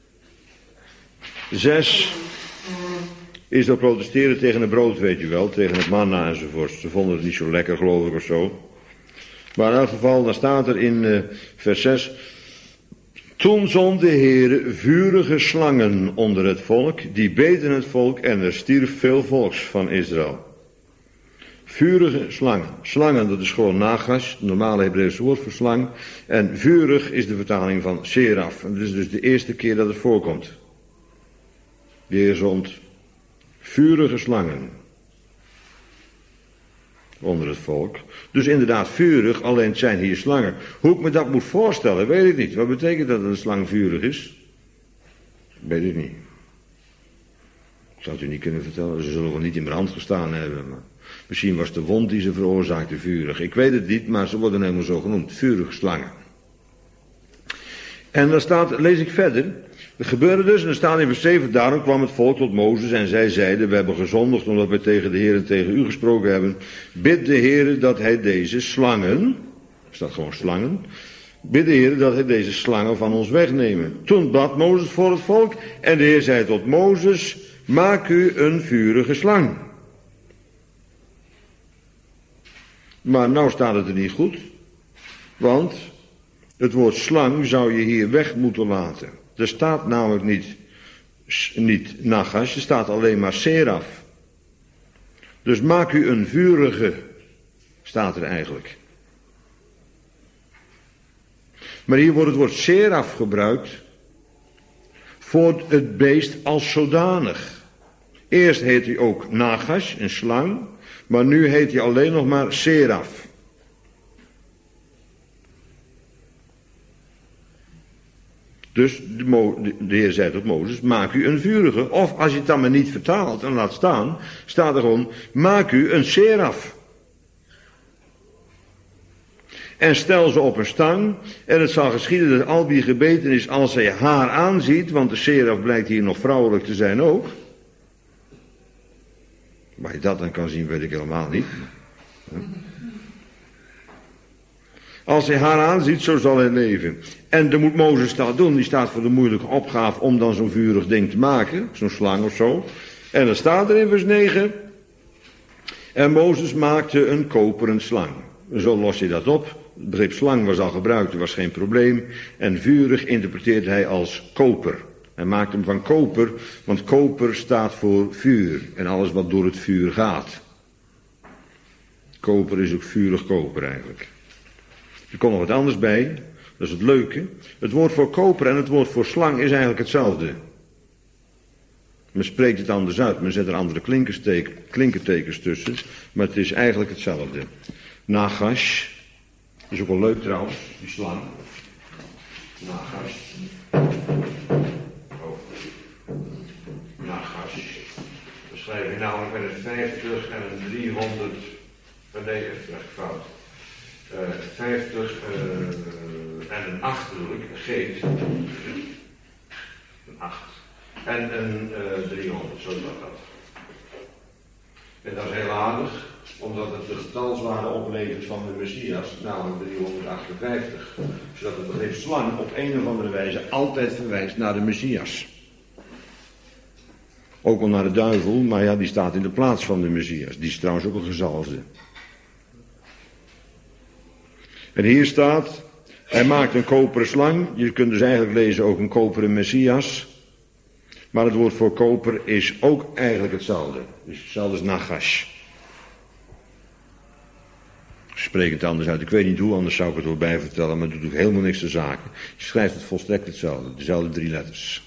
zes. Is dat protesteren tegen het brood, weet je wel, tegen het manna enzovoort. Ze vonden het niet zo lekker, geloof ik, of zo. Maar in elk geval, dan staat er in uh, vers zes. Toen zond de Heere vurige slangen onder het volk, die beten het volk en er stierf veel volks van Israël. Vurige slangen. Slangen, dat is gewoon nagas, het normale Hebreeuwse woord voor slang. En vurig is de vertaling van seraf. En dat is dus de eerste keer dat het voorkomt. De Heer zond vurige slangen onder het volk. Dus inderdaad vurig, alleen het zijn hier slangen. Hoe ik me dat moet voorstellen, weet ik niet. Wat betekent dat een slang vurig is? Weet ik niet. Ik zou het u niet kunnen vertellen. Ze zullen wel niet in brand gestaan hebben. Maar misschien was de wond die ze veroorzaakte vurig. Ik weet het niet, maar ze worden helemaal zo genoemd. Vurige slangen. En dan staat, lees ik verder. Er gebeurde dus, en er staat in vers zeven, daarom kwam het volk tot Mozes en zij zeiden, we hebben gezondigd omdat wij tegen de Heer en tegen u gesproken hebben. Bid de Heer dat hij deze slangen, er staat gewoon slangen, bid de Heer dat hij deze slangen van ons wegnemen. Toen bad Mozes voor het volk en de Heer zei tot Mozes, maak u een vurige slang. Maar nou staat het er niet goed, want het woord slang zou je hier weg moeten laten. Er staat namelijk niet, niet nagas, er staat alleen maar seraf. Dus maak u een vurige, staat er eigenlijk. Maar hier wordt het woord seraf gebruikt voor het beest als zodanig. Eerst heet hij ook nagas, een slang, maar nu heet hij alleen nog maar seraf. Dus de, Mo, de Heer zei tot Mozes, maak u een vurige. Of als je het dan maar niet vertaalt en laat staan, staat er gewoon, maak u een seraf. En stel ze op een stang, en het zal geschieden dat al wie gebeten is als hij haar aanziet, want de seraf blijkt hier nog vrouwelijk te zijn ook. Waar je dat dan kan zien, weet ik helemaal niet. Als hij haar aanziet, zo zal hij leven. En dan moet Mozes dat doen. Die staat voor de moeilijke opgave om dan zo'n vurig ding te maken. Zo'n slang of zo. En dan staat er in vers negen. En Mozes maakte een koperen slang. Zo los je dat op. Het begrip slang was al gebruikt, er was geen probleem. En vurig interpreteert hij als koper. Hij maakt hem van koper, want koper staat voor vuur. En alles wat door het vuur gaat. Koper is ook vurig koper eigenlijk. Er komt nog wat anders bij, dat is het leuke. Het woord voor koper en het woord voor slang is eigenlijk hetzelfde. Men spreekt het anders uit, men zet er andere klinkertekens tussen, maar het is eigenlijk hetzelfde. Nagas, is ook wel leuk trouwens, die slang. Nagas. Oh. Nagas. Dan schrijf je namelijk met een vijftig en een driehonderd, nee, even fout. Uh, vijftig uh, en een acht bedoel ik, geet. Een acht. En een uh, driehonderd, zo dat dat. En dat is heel aardig, omdat het de getalswaarde oplevert van de Messias, namelijk driehonderdachtenvijftig. Zodat het begrip slang op een of andere wijze altijd verwijst naar de Messias. Ook al naar de duivel, maar ja, die staat in de plaats van de Messias. Die is trouwens ook een gezalfde. En hier staat, hij maakt een koperen slang. Je kunt dus eigenlijk lezen ook een koperen Messias. Maar het woord voor koper is ook eigenlijk hetzelfde. Dus hetzelfde als nagas. Ik spreek het anders uit. Ik weet niet hoe, anders zou ik het wel bij vertellen. Maar het doet ook helemaal niks te zaken. Je schrijft het volstrekt hetzelfde. Dezelfde drie letters.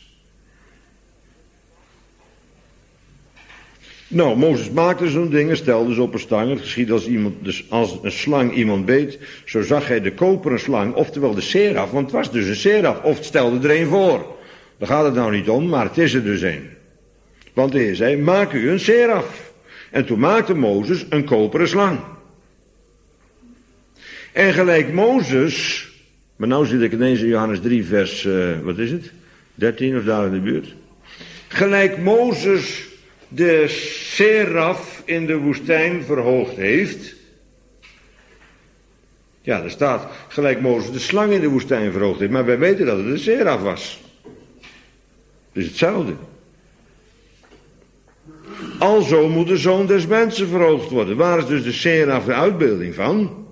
Nou, Mozes maakte zo'n ding en stelde ze op een stang. Het geschiedde als, iemand, dus als een slang iemand beet, zo zag hij de koperen slang, oftewel de seraf, want het was dus een seraf, of het stelde er een voor. Daar gaat het nou niet om, maar het is er dus een. Want de Heer zei, maak u een seraf. En toen maakte Mozes een koperen slang. En gelijk Mozes, maar nou zit ik ineens in Johannes drie vers, uh, wat is het? dertien of daar in de buurt. Gelijk Mozes de seraf in de woestijn verhoogd heeft. Ja, er staat gelijk Mozes de slang in de woestijn verhoogd heeft. Maar wij weten dat het de seraf was. Het is hetzelfde. Alzo moet de zoon des mensen verhoogd worden. Waar is dus de seraf de uitbeelding van?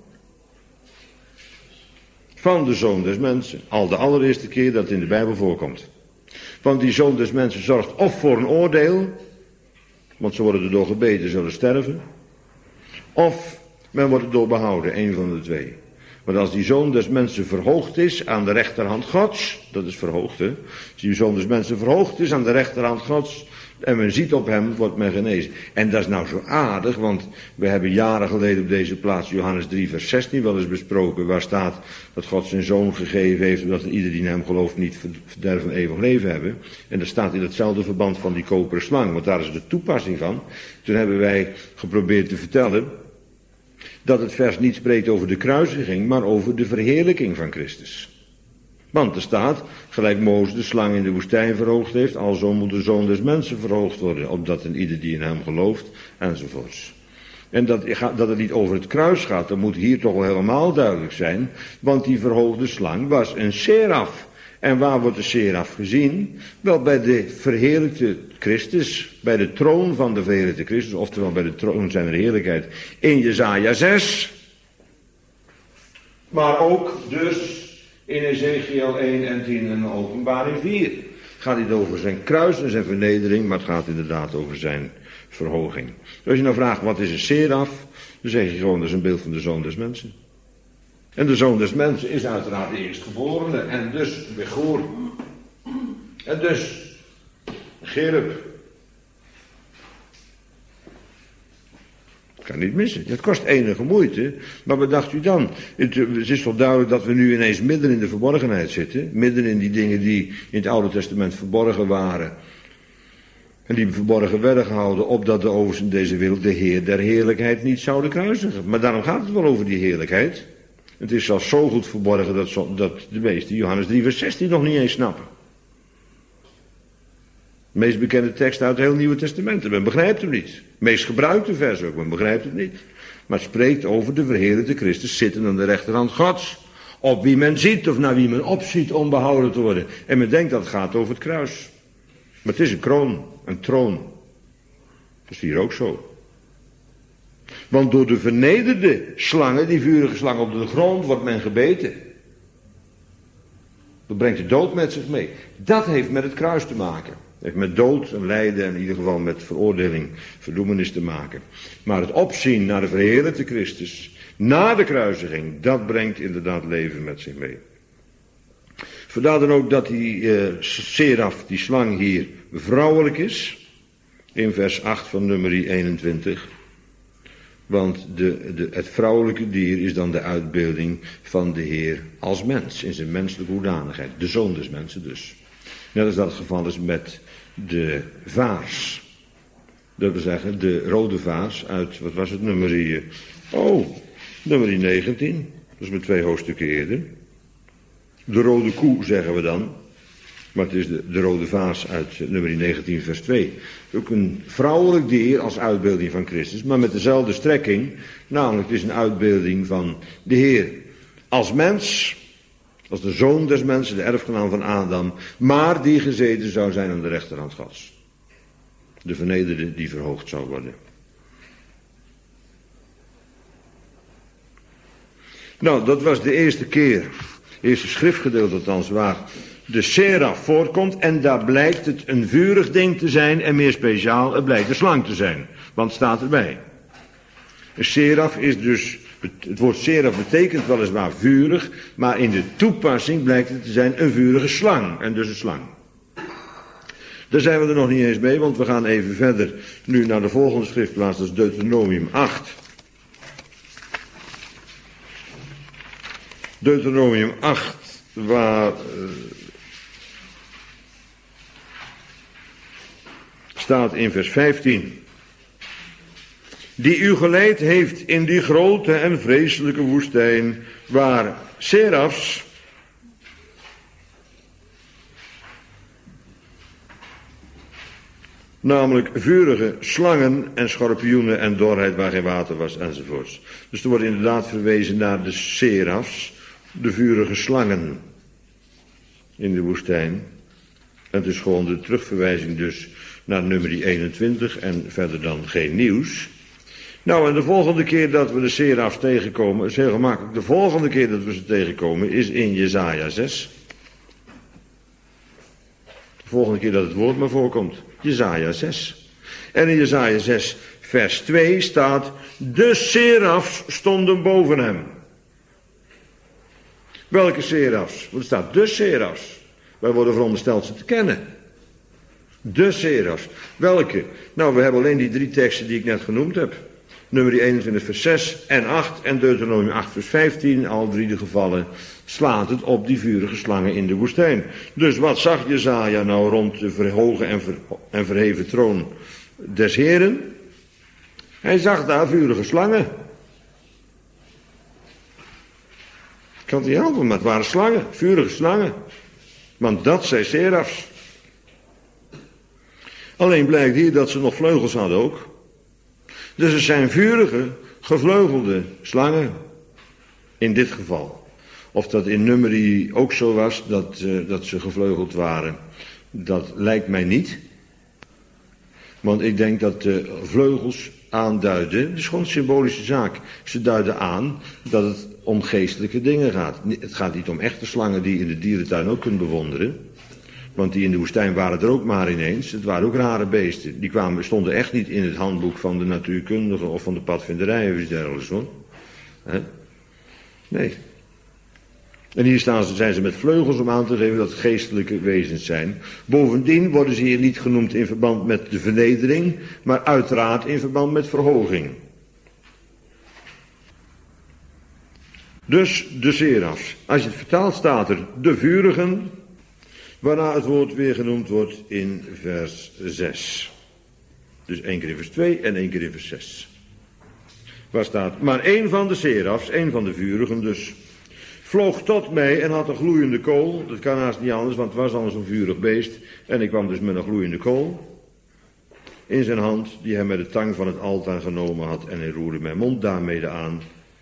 Van de zoon des mensen. Al de allereerste keer dat het in de Bijbel voorkomt. Want die zoon des mensen zorgt of voor een oordeel, want ze worden erdoor gebeten, zullen sterven. Of men wordt erdoor behouden, een van de twee. Want als die zoon des mensen verhoogd is aan de rechterhand Gods, dat is verhoogd hè. Als die zoon des mensen verhoogd is aan de rechterhand Gods, en men ziet op hem, wordt men genezen. En dat is nou zo aardig, want we hebben jaren geleden op deze plaats Johannes drie vers zestien wel eens besproken, waar staat dat God zijn zoon gegeven heeft, zodat ieder die in hem gelooft niet verderven en eeuwig leven hebben. En dat staat in hetzelfde verband van die koperen slang, want daar is de toepassing van. Toen hebben wij geprobeerd te vertellen dat het vers niet spreekt over de kruisiging, maar over de verheerlijking van Christus. Want er staat, gelijk Mozes de slang in de woestijn verhoogd heeft, alzo moet de zoon des mensen verhoogd worden, opdat een ieder die in hem gelooft, enzovoorts. En dat, dat het niet over het kruis gaat, dat moet hier toch wel helemaal duidelijk zijn, want die verhoogde slang was een seraf. En waar wordt de seraf gezien? Wel bij de verheerlijkte Christus, bij de troon van de verheerlijkte Christus, oftewel bij de troon zijn heerlijkheid in Jesaja zes. Maar ook dus in Ezekiel één en tien en Openbaring vier. Het gaat niet over zijn kruis en zijn vernedering, maar het gaat inderdaad over zijn verhoging. Als je nou vraagt wat is een seraf, dan zeg je gewoon dat is een beeld van de zoon des mensen. En de zoon des mensen is uiteraard de eerstgeborene en dus Begoor. En dus Gerub. Kan niet missen. Het kost enige moeite. Maar wat dacht u dan? Het, het is toch duidelijk dat we nu ineens midden in de verborgenheid zitten. Midden in die dingen die in het Oude Testament verborgen waren. En die verborgen werden gehouden, opdat de oversten in deze wereld de Heer der heerlijkheid niet zouden kruisigen. Maar daarom gaat het wel over die heerlijkheid. Het is zelfs zo goed verborgen dat, zo, dat de meesten Johannes drie vers zestien nog niet eens snappen. De meest bekende tekst uit het heel Nieuwe Testament. Men begrijpt hem niet. Het meest gebruikte vers ook, men begrijpt het niet. Maar het spreekt over de verheerlijkte Christus zitten aan de rechterhand Gods. Op wie men ziet of naar wie men opziet om behouden te worden. En men denkt dat het gaat over het kruis. Maar het is een kroon, een troon. Dat is hier ook zo. Want door de vernederde slangen, die vurige slang op de grond, wordt men gebeten. Dat brengt de dood met zich mee. Dat heeft met het kruis te maken. Het heeft met dood en lijden en in ieder geval met veroordeling, verdoemenis te maken. Maar het opzien naar de verheerlijkte Christus, na de kruisiging, dat brengt inderdaad leven met zich mee. Vandaar dan ook dat die uh, seraf, die slang hier, vrouwelijk is. In vers acht van nummer eenentwintig. Want de, de, het vrouwelijke dier is dan de uitbeelding van de Heer als mens, in zijn menselijke hoedanigheid. De zoon des mensen dus. Net als dat het geval is met de vaars. Dat wil zeggen, de rode vaars uit, wat was het, nummer, oh, nummer negentien. Dat is met twee hoofdstukken eerder. De rode koe zeggen we dan. Maar het is de, de rode vaas uit nummer negentien vers twee. Ook een vrouwelijk dier als uitbeelding van Christus. Maar met dezelfde strekking. Namelijk het is een uitbeelding van de Heer. Als mens. Als de zoon des mensen. De erfgenaam van Adam. Maar die gezeten zou zijn aan de rechterhand Gods. De vernederde die verhoogd zou worden. Nou, dat was de eerste keer. Eerste schriftgedeelte althans waar de seraf voorkomt. En daar blijkt het een vurig ding te zijn. En meer speciaal, het blijkt een slang te zijn. Want het staat erbij. Een seraf is dus, het woord seraf betekent weliswaar vurig. Maar in de toepassing blijkt het te zijn een vurige slang. En dus een slang. Daar zijn we er nog niet eens mee. Want we gaan even verder nu naar de volgende schriftplaats. Dat is Deuteronomium acht. Deuteronomium acht, waar uh, staat in vers vijftien. Die u geleid heeft in die grote en vreselijke woestijn, waar serafs Namelijk vurige slangen en schorpioenen en dorheid waar geen water was enzovoorts. Dus er wordt inderdaad verwezen naar de serafs, de vurige slangen in de woestijn. En het is gewoon de terugverwijzing dus naar nummer eenentwintig en verder dan geen nieuws. Nou, en de volgende keer dat we de serafs tegenkomen, is heel gemakkelijk. De volgende keer dat we ze tegenkomen is in Jesaja zes. De volgende keer dat het woord maar voorkomt. Jesaja zes. En in Jesaja zes vers twee staat, de serafs stonden boven hem. Welke serafs? Want er staat de serafs. Wij worden verondersteld ze te kennen. De serafs. Welke? Nou, we hebben alleen die drie teksten die ik net genoemd heb. Nummer eenentwintig vers zes en acht en Deuteronomium acht vers vijftien. Al drie de gevallen slaat het op die vurige slangen in de woestijn. Dus wat zag Jesaja nou rond de verhogen en, ver, en verheven troon des Heren? Hij zag daar vurige slangen. Ik kan het niet helpen, maar het waren slangen, vurige slangen. Want dat zijn serafs. Alleen blijkt hier dat ze nog vleugels hadden ook. Dus het zijn vurige, gevleugelde slangen. In dit geval. Of dat in Numeri ook zo was, dat, uh, dat ze gevleugeld waren. Dat lijkt mij niet. Want ik denk dat de vleugels aanduiden. Het is gewoon een symbolische zaak. Ze duiden aan dat het om geestelijke dingen gaat. Het gaat niet om echte slangen die je in de dierentuin ook kunt bewonderen. Want die in de woestijn waren er ook maar ineens. Het waren ook rare beesten. Die kwamen, stonden echt niet in het handboek van de natuurkundigen of van de padvinderij of iets dergelijks hoor. He? Nee. En hier staan ze, zijn ze met vleugels om aan te geven dat het geestelijke wezens zijn. Bovendien worden ze hier niet genoemd in verband met de vernedering, maar uiteraard in verband met verhoging. Dus de serafs. Als je het vertaalt staat er de vurigen, waarna het woord weer genoemd wordt in vers zes. Dus één keer in vers twee en één keer in vers zes. Waar staat, maar één van de serafs, één van de vurigen dus, vloog tot mij en had een gloeiende kool. Dat kan haast niet anders, want het was anders een vurig beest. En ik kwam dus met een gloeiende kool in zijn hand, die hij met de tang van het altaar genomen had. En hij roerde mijn mond daarmee aan.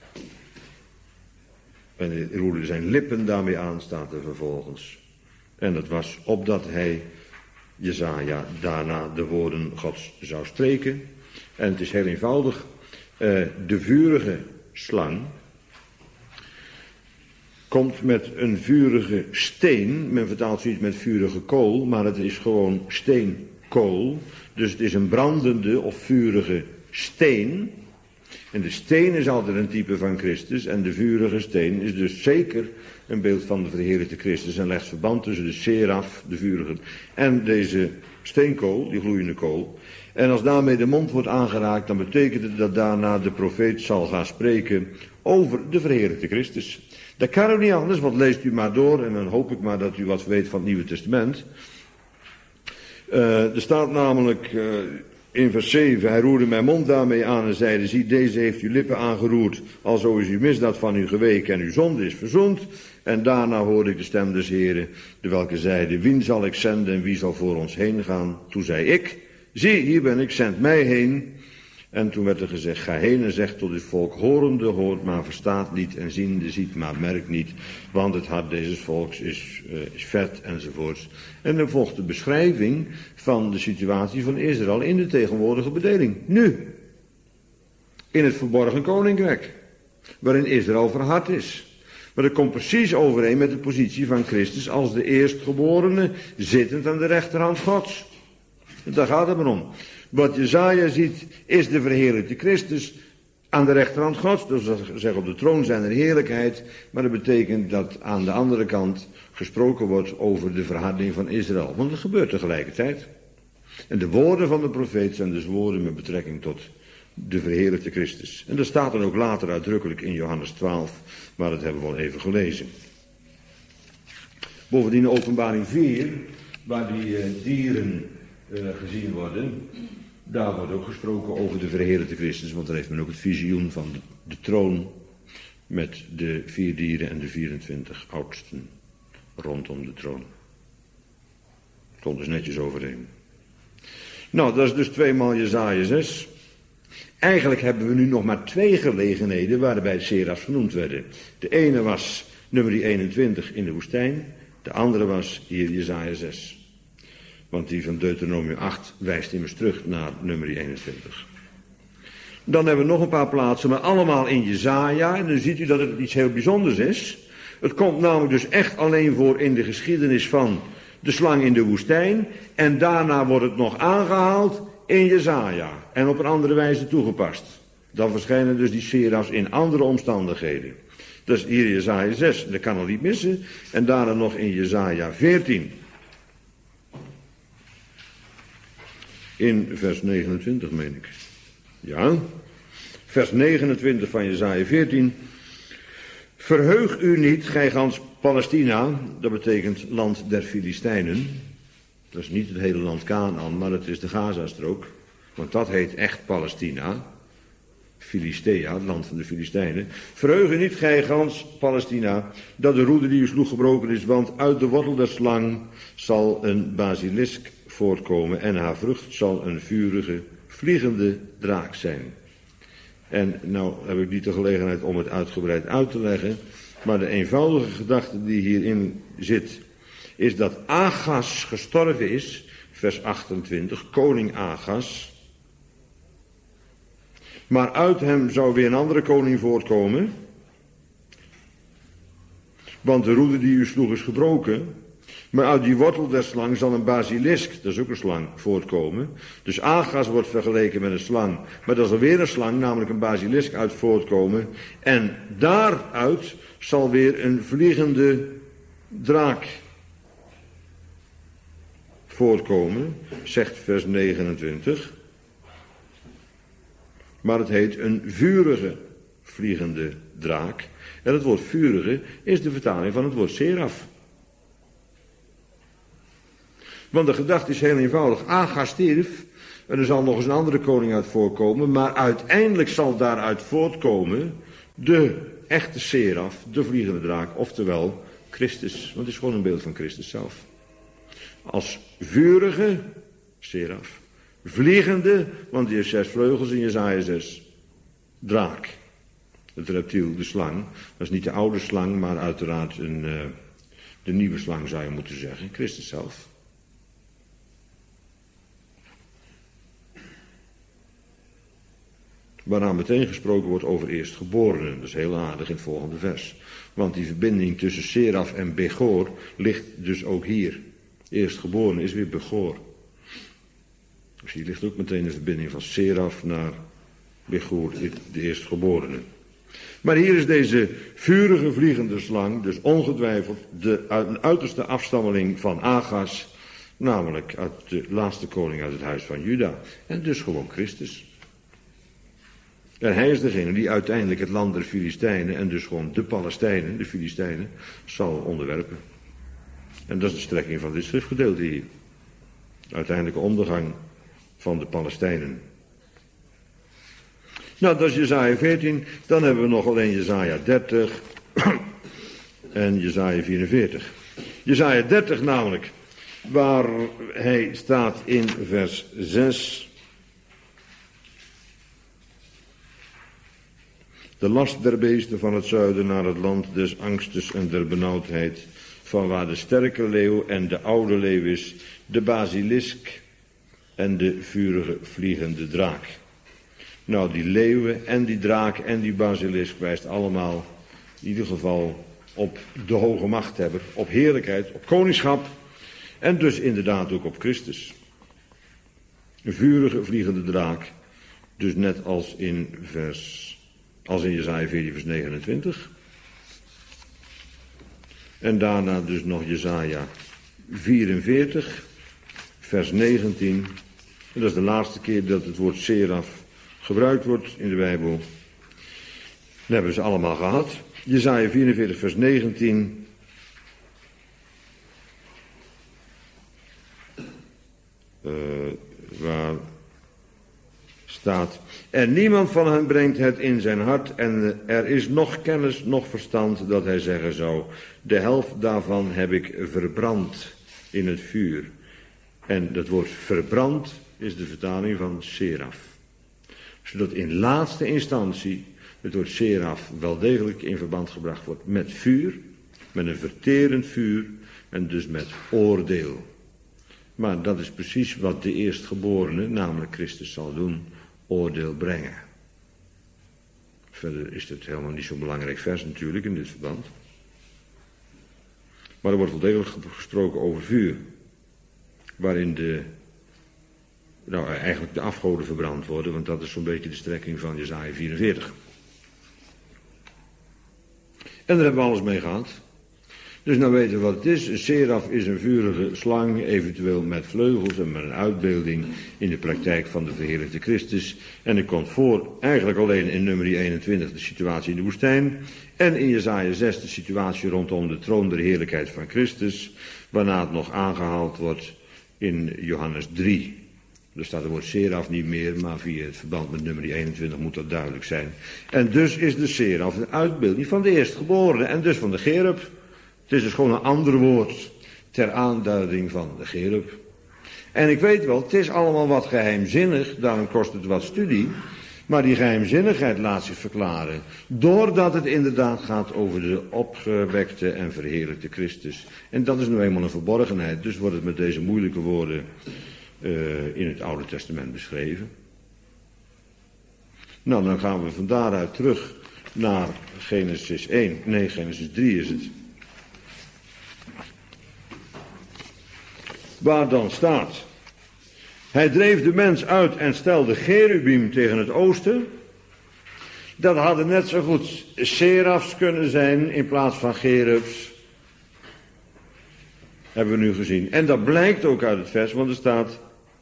En hij roerde zijn lippen daarmee aan, staat er vervolgens. En dat was opdat hij, Jesaja, daarna de woorden Gods zou spreken. En het is heel eenvoudig. Uh, de vurige slang komt met een vurige steen. Men vertaalt zoiets met vurige kool, maar het is gewoon steenkool. Dus het is een brandende of vurige steen. En de steen is altijd een type van Christus. En de vurige steen is dus zeker een beeld van de verheerlijkte Christus. En legt verband tussen de seraf, de vurige, en deze steenkool, die gloeiende kool. En als daarmee de mond wordt aangeraakt, dan betekent het dat daarna de profeet zal gaan spreken over de verheerlijkte Christus. Dat kan ook niet anders, want leest u maar door en dan hoop ik maar dat u wat weet van het Nieuwe Testament. Uh, er staat namelijk uh, in vers zeven, hij roerde mijn mond daarmee aan en zeide, zie, deze heeft uw lippen aangeroerd, alzo is uw misdaad van u geweken en uw zonde is verzoend. En daarna hoorde ik de stem des Heren, de welke zeide, wien zal ik zenden en wie zal voor ons heen gaan? Toen zei ik, zie, hier ben ik, zend mij heen. En toen werd er gezegd, ga heen en zeg tot het volk, horende hoort, maar verstaat niet, en ziende ziet, maar merkt niet, want het hart deze volks is, uh, is vet, enzovoorts. En dan volgt de beschrijving van de situatie van Israël in de tegenwoordige bedeling. Nu, in het verborgen koninkrijk, waarin Israël verhard is. Maar dat komt precies overeen met de positie van Christus als de eerstgeborene, zittend aan de rechterhand Gods. Daar gaat het maar om. Wat Jesaja ziet, is de verheerlijkte Christus aan de rechterhand Gods. Dus dat zegt op de troon zijn er heerlijkheid. Maar dat betekent dat aan de andere kant gesproken wordt over de verharding van Israël. Want dat gebeurt tegelijkertijd. En de woorden van de profeet zijn dus woorden met betrekking tot de verheerlijkte Christus. En dat staat dan ook later uitdrukkelijk in Johannes twaalf. Maar dat hebben we al even gelezen. Bovendien Openbaring vier, waar die uh, dieren uh, gezien worden. Daar wordt ook gesproken over de verheerlijkte Christus, want daar heeft men ook het visioen van de, de troon met de vier dieren en de vierentwintig oudsten rondom de troon. Het komt dus netjes overeen. Nou, dat is dus tweemaal Jesaja zes. Eigenlijk hebben we nu nog maar twee gelegenheden waarbij de serafs genoemd werden. De ene was nummer eenentwintig in de woestijn. De andere was hier Jesaja zes. Want die van Deuteronomium acht wijst immers terug naar nummer eenentwintig. Dan hebben we nog een paar plaatsen, maar allemaal in Jesaja. En dan ziet u dat het iets heel bijzonders is. Het komt namelijk dus echt alleen voor in de geschiedenis van de slang in de woestijn. En daarna wordt het nog aangehaald in Jesaja. En op een andere wijze toegepast. Dan verschijnen dus die serafs in andere omstandigheden. Dat is hier Jesaja zes, dat kan al niet missen. En daarna nog in Jesaja veertien. In vers negenentwintig meen ik. Ja, vers negenentwintig van Jesaja veertien. Verheug u niet, gij gans Palestina, dat betekent land der Filistijnen. Dat is niet het hele land Kanaan, maar het is de Gazastrook. Want dat heet echt Palestina. Filistea, het land van de Filistijnen. Verheug u niet, gij gans Palestina, dat de roede die u sloeg gebroken is, want uit de wortel der slang zal een basilisk voortkomen en haar vrucht zal een vurige, vliegende draak zijn. En nou heb ik niet de gelegenheid om het uitgebreid uit te leggen, maar de eenvoudige gedachte die hierin zit, is dat Agas gestorven is, vers achtentwintig, koning Agas. Maar uit hem zou weer een andere koning voortkomen. Want de roede die u sloeg is gebroken. Maar uit die wortel der slang zal een basilisk, dat is ook een slang, voortkomen. Dus Agas wordt vergeleken met een slang. Maar dat is alweer een slang, namelijk een basilisk, uit voortkomen. En daaruit zal weer een vliegende draak voortkomen, zegt vers negenentwintig. Maar het heet een vurige vliegende draak. En het woord vurige is de vertaling van het woord seraf. Want de gedachte is heel eenvoudig. Agas stierf en er zal nog eens een andere koning uit voorkomen. Maar uiteindelijk zal daaruit voortkomen de echte seraf, de vliegende draak. Oftewel Christus. Want het is gewoon een beeld van Christus zelf. Als vurige seraf. Vliegende, want die heeft zes vleugels in Jesaja zes. Draak. Het reptiel, de slang. Dat is niet de oude slang, maar uiteraard een, uh, de nieuwe slang zou je moeten zeggen. Christus zelf. Waaraan meteen gesproken wordt over eerstgeborenen. Dat is heel aardig in het volgende vers. Want die verbinding tussen seraf en Begor ligt dus ook hier. Eerstgeboren is weer Begor. Dus hier ligt ook meteen de verbinding van seraf naar Begor, de eerstgeborene. Maar hier is deze vurige vliegende slang, dus ongetwijfeld de een uiterste afstammeling van Agas, namelijk uit de laatste koning uit het huis van Juda. En dus gewoon Christus. En hij is degene die uiteindelijk het land der Filistijnen en dus gewoon de Palestijnen, de Filistijnen, zal onderwerpen. En dat is de strekking van dit schriftgedeelte hier. Uiteindelijke ondergang van de Palestijnen. Nou, dat is Jesaja veertien. Dan hebben we nog alleen Jesaja dertig en Jesaja vierenveertig. Jesaja dertig namelijk, waar hij staat in vers zes. De last der beesten van het zuiden naar het land des angstes en der benauwdheid, van waar de sterke leeuw en de oude leeuw is, de basilisk en de vurige vliegende draak. Nou, die leeuwen en die draak en die basilisk wijst allemaal in ieder geval op de hoge machthebber, op heerlijkheid, op koningschap en dus inderdaad ook op Christus. Een vurige vliegende draak, dus net als in vers, als in Jesaja veertien vers negenentwintig. En daarna dus nog Jesaja vierenveertig, vers negentien. En dat is de laatste keer dat het woord seraf gebruikt wordt in de Bijbel. Dat hebben ze allemaal gehad. Jesaja vierenveertig, vers negentien. Uh, waar staat: en niemand van hen brengt het in zijn hart, en er is nog kennis, nog verstand, dat hij zeggen zou: de helft daarvan heb ik verbrand in het vuur. En dat woord verbrand is de vertaling van seraf. Zodat in laatste instantie het woord seraf wel degelijk in verband gebracht wordt met vuur, met een verterend vuur en dus met oordeel. Maar dat is precies wat de eerstgeborene, namelijk Christus, zal doen, oordeel brengen. Verder is het helemaal niet zo'n belangrijk vers natuurlijk in dit verband. Maar er wordt wel degelijk gesproken over vuur. Waarin de, nou eigenlijk de afgoden verbrand worden, want dat is zo'n beetje de strekking van Jesaja vierenveertig. En daar hebben we alles mee gehad. Dus nou weten we wat het is. Een seraf is een vurige slang, eventueel met vleugels en met een uitbeelding in de praktijk van de verheerlijkte Christus. En het komt voor eigenlijk alleen in nummer eenentwintig de situatie in de woestijn. En in Jesaja zes de situatie rondom de troon der heerlijkheid van Christus. Waarna het nog aangehaald wordt in Johannes drie. Er staat het woord seraf niet meer, maar via het verband met nummer eenentwintig moet dat duidelijk zijn. En dus is de seraf een uitbeelding van de eerstgeborene en dus van de cherub. Het is dus gewoon een ander woord ter aanduiding van de cherub. En ik weet wel, het is allemaal wat geheimzinnig, daarom kost het wat studie. Maar die geheimzinnigheid laat zich verklaren, doordat het inderdaad gaat over de opgewekte en verheerlijkte Christus. En dat is nu eenmaal een verborgenheid, dus wordt het met deze moeilijke woorden uh, in het Oude Testament beschreven. Nou, dan gaan we van daaruit terug naar Genesis één, nee, Genesis drie is het. Waar dan staat: hij dreef de mens uit en stelde cherubim tegen het oosten. Dat hadden net zo goed serafs kunnen zijn in plaats van cherubs. Hebben we nu gezien. En dat blijkt ook uit het vers, want er staat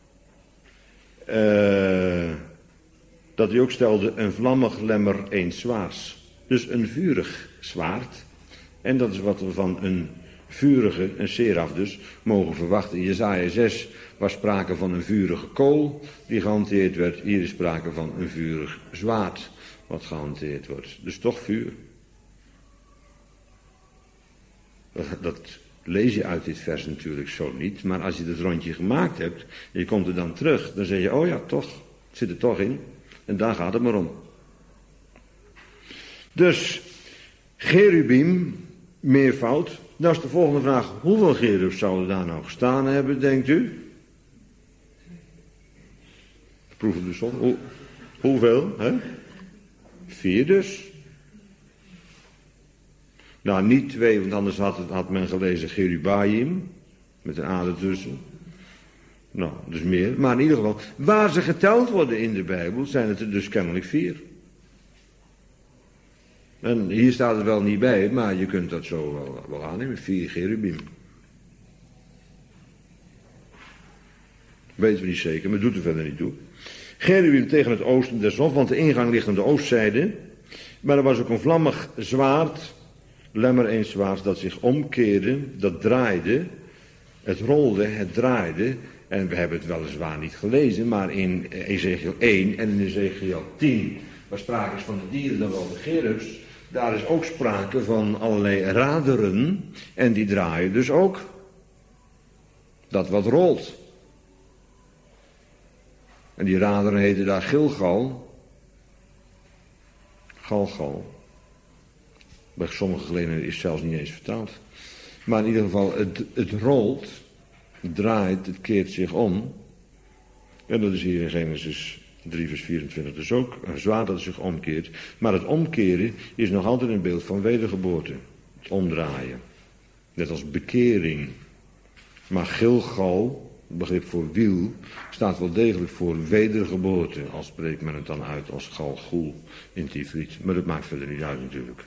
uh, dat hij ook stelde een vlammig lemmer eens zwaards. Dus een vurig zwaard. En dat is wat we van een vurige, een seraf dus, mogen verwachten. In Jesaja zes was sprake van een vurige kool die gehanteerd werd. Hier is sprake van een vurig zwaard wat gehanteerd wordt. Dus toch vuur. Dat, dat lees je uit dit vers natuurlijk zo niet. Maar als je het rondje gemaakt hebt en je komt er dan terug, dan zeg je, oh ja, toch, het zit er toch in. En daar gaat het maar om. Dus, cherubim, meervoud. Nou is de volgende vraag, hoeveel cherubs zouden daar nou gestaan hebben, denkt u? Proeven de som. Hoe, hoeveel? Hè? Vier dus. Nou, niet twee, want anders had, het, had men gelezen Cherubaim, met een A ertussen. Nou, dus meer. Maar in ieder geval, waar ze geteld worden in de Bijbel, zijn het er dus kennelijk vier. En hier staat het wel niet bij, maar je kunt dat zo wel, wel aannemen. Vier cherubim. Weten we niet zeker, maar doet er verder niet toe. Cherubim tegen het oosten der zon, want de ingang ligt aan de oostzijde. Maar er was ook een vlammig zwaard, lemmer eens zwaard, dat zich omkeerde, dat draaide. Het rolde, het draaide. En we hebben het weliswaar niet gelezen, maar in Ezekiel één en in Ezekiel tien was sprake is van de dieren, dan wel de cherubs. Daar is ook sprake van allerlei raderen en die draaien dus ook. Dat wat rolt. En die raderen heten daar Gilgal. Galgal. Bij sommige gelegenheden is het zelfs niet eens vertaald. Maar in ieder geval, het, het rolt, het draait, het keert zich om. En dat is hier in Genesis drie vers vierentwintig dus ook een zwaard dat zich omkeert. Maar het omkeren is nog altijd een beeld van wedergeboorte. Het omdraaien. Net als bekering. Maar Gilgal, begrip voor wiel, staat wel degelijk voor wedergeboorte. Al spreekt men het dan uit als Galgoel in Tifrit. Maar dat maakt verder niet uit natuurlijk.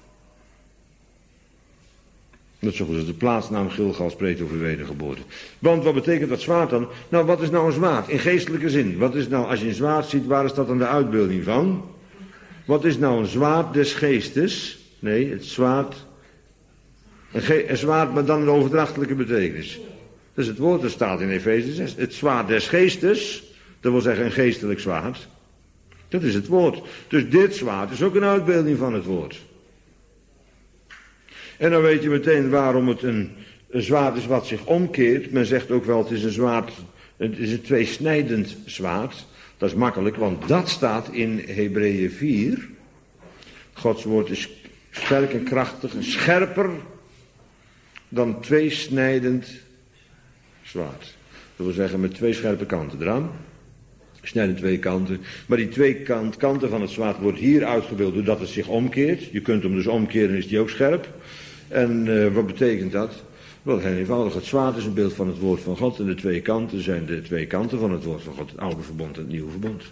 Net zo goed als de plaatsnaam Gilgal spreekt over wedergeboorte. Want wat betekent dat zwaard dan? Nou, wat is nou een zwaard? In geestelijke zin. Wat is nou, als je een zwaard ziet, waar is dat dan de uitbeelding van? Wat is nou een zwaard des geestes? Nee, het zwaard. Een, ge- een zwaard, maar dan een overdrachtelijke betekenis. Dat is het woord, dat staat in Efeze zes. Het zwaard des geestes, dat wil zeggen een geestelijk zwaard. Dat is het woord. Dus dit zwaard is ook een uitbeelding van het woord. En dan weet je meteen waarom het een, een zwaard is wat zich omkeert. Men zegt ook wel, het is een zwaard Het is een tweesnijdend zwaard. Dat is makkelijk, want dat staat in Hebreeën vier. Gods woord is sterk en krachtig en scherper dan tweesnijdend zwaard. Dat wil zeggen met twee scherpe kanten eraan. Snijden twee kanten. Maar die twee kant, kanten van het zwaard wordt hier uitgebeeld doordat het zich omkeert. Je kunt hem dus omkeren, is die ook scherp. En uh, wat betekent dat? Wel, heel eenvoudig. Het zwaard is een beeld van het woord van God. En de twee kanten zijn de twee kanten van het woord van God. Het oude verbond en het nieuwe verbond.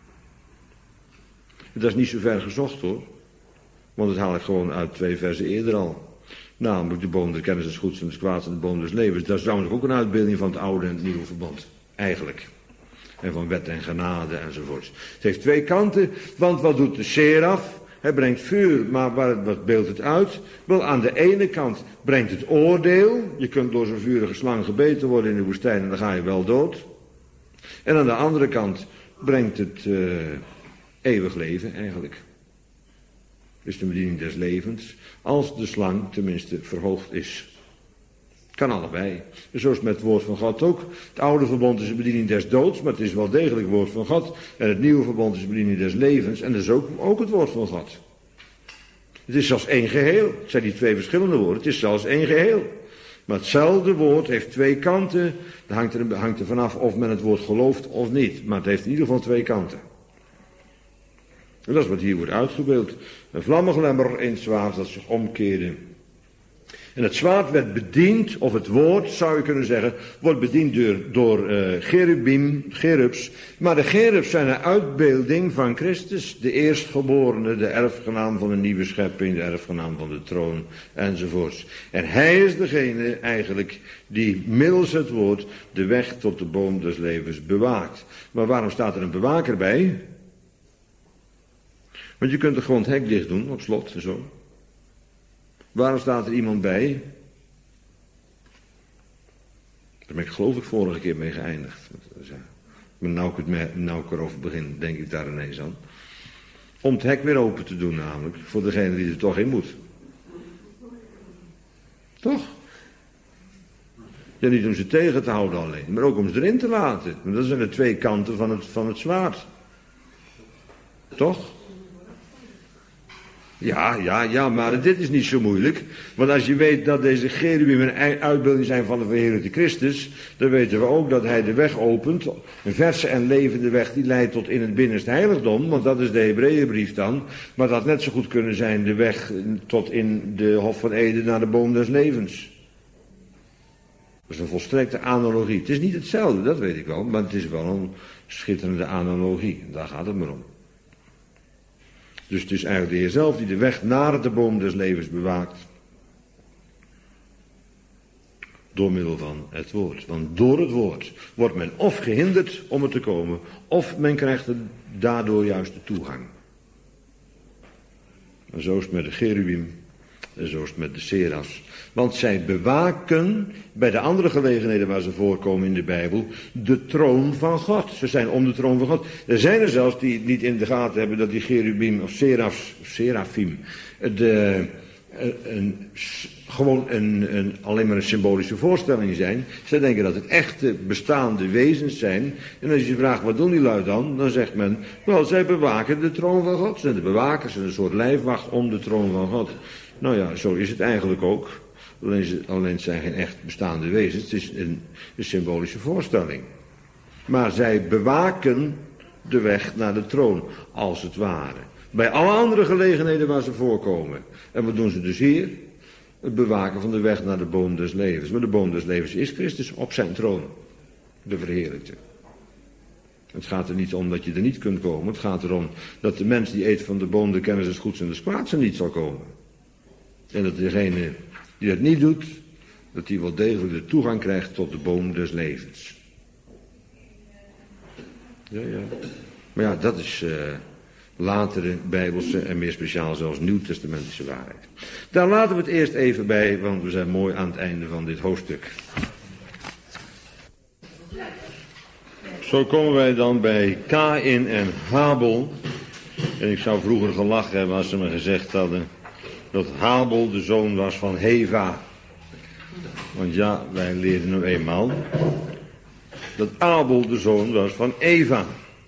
En dat is niet zo ver gezocht hoor. Want dat haal ik gewoon uit twee versen eerder al. Namelijk de boom der kennis des goeds en des kwaads en de boom des levens. Dat is trouwens ook een uitbeelding van het oude en het nieuwe verbond. Eigenlijk. En van wet en genade enzovoorts. Het heeft twee kanten, want wat doet de seraf? Hij brengt vuur, maar waar, wat beeldt het uit? Wel, aan de ene kant brengt het oordeel. Je kunt door zo'n vurige slang gebeten worden in de woestijn en dan ga je wel dood. En aan de andere kant brengt het uh, eeuwig leven eigenlijk. Dus de bediening des levens, als de slang tenminste verhoogd is. Kan allebei. Dus zo is het met het woord van God ook. Het oude verbond is de bediening des doods, maar het is wel degelijk het woord van God. En het nieuwe verbond is de bediening des levens, en dat is ook, ook het woord van God. Het is zelfs één geheel. Het zijn die twee verschillende woorden, het is zelfs één geheel. Maar hetzelfde woord heeft twee kanten. Dat hangt er, hangt er vanaf of men het woord gelooft of niet. Maar het heeft in ieder geval twee kanten. En dat is wat hier wordt uitgebeeld. Een vlammenglemmer in het zwaard dat zich omkeerde. En het zwaard werd bediend, of het woord zou je kunnen zeggen, wordt bediend door, door uh, cherubim, cherubs. Maar de cherubs zijn een uitbeelding van Christus, de eerstgeborene, de erfgenaam van de nieuwe schepping, de erfgenaam van de troon, enzovoorts. En hij is degene eigenlijk die middels het woord de weg tot de boom des levens bewaakt. Maar waarom staat er een bewaker bij? Want je kunt er gewoon het hek dicht doen, op slot en zo. Waarom staat er iemand bij? Daar ben ik geloof ik vorige keer mee geëindigd. Maar nou ik, het, nou ik erover begin, denk ik daar ineens aan. Om het hek weer open te doen namelijk, voor degene die er toch in moet. Toch? Ja, niet om ze tegen te houden alleen, maar ook om ze erin te laten. Want dat zijn de twee kanten van het, van het zwaard. Toch? Ja, ja, ja, maar dit is niet zo moeilijk. Want als je weet dat deze cherubim een uitbeelding zijn van de verheerlijkte Christus, dan weten we ook dat hij de weg opent, een verse en levende weg die leidt tot in het binnenste heiligdom, want dat is de Hebreeënbrief dan. Maar dat had net zo goed kunnen zijn de weg tot in de Hof van Eden naar de boom des levens. Dat is een volstrekte analogie. Het is niet hetzelfde, dat weet ik wel, maar het is wel een schitterende analogie. Daar gaat het maar om. Dus het is eigenlijk de Heer zelf die de weg naar de boom des levens bewaakt. Door middel van het woord. Want door het woord wordt men of gehinderd om er te komen, of men krijgt er daardoor juist de toegang. En zo is het met de cherubim, en zo is het met de serafs. Want zij bewaken, bij de andere gelegenheden waar ze voorkomen in de Bijbel, de troon van God. Ze zijn om de troon van God. Er zijn er zelfs die niet in de gaten hebben dat die cherubim of serafs, serafim, de, een, gewoon een, een, alleen maar een symbolische voorstelling zijn. Zij denken dat het echte bestaande wezens zijn. En als je vraagt, wat doen die lui dan? Dan zegt men, wel, zij bewaken de troon van God. Ze zijn de bewakers, een soort lijfwacht om de troon van God. Nou ja, zo is het eigenlijk ook. Alleen, ze, alleen het zijn geen echt bestaande wezens. Het is een, een symbolische voorstelling. Maar zij bewaken de weg naar de troon, als het ware. Bij alle andere gelegenheden waar ze voorkomen. En wat doen ze dus hier? Het bewaken van de weg naar de boom des levens. Maar de boom des levens is Christus op zijn troon. De verheerlijkte. Het gaat er niet om dat je er niet kunt komen. Het gaat erom dat de mens die eet van de boom de kennis des goeds en des kwaads er niet zal komen. En dat degene die dat niet doet, dat die wel degelijk de toegang krijgt tot de boom des levens. Ja, ja. Maar ja, dat is uh, latere bijbelse en meer speciaal zelfs nieuwtestamentische waarheid. Daar laten we het eerst even bij, want we zijn mooi aan het einde van dit hoofdstuk. Zo komen wij dan bij Kaïn en Habel. En ik zou vroeger gelachen hebben als ze me gezegd hadden dat Habel de zoon was van Heva. Want ja, wij leerden nu eenmaal dat Abel de zoon was van Eva.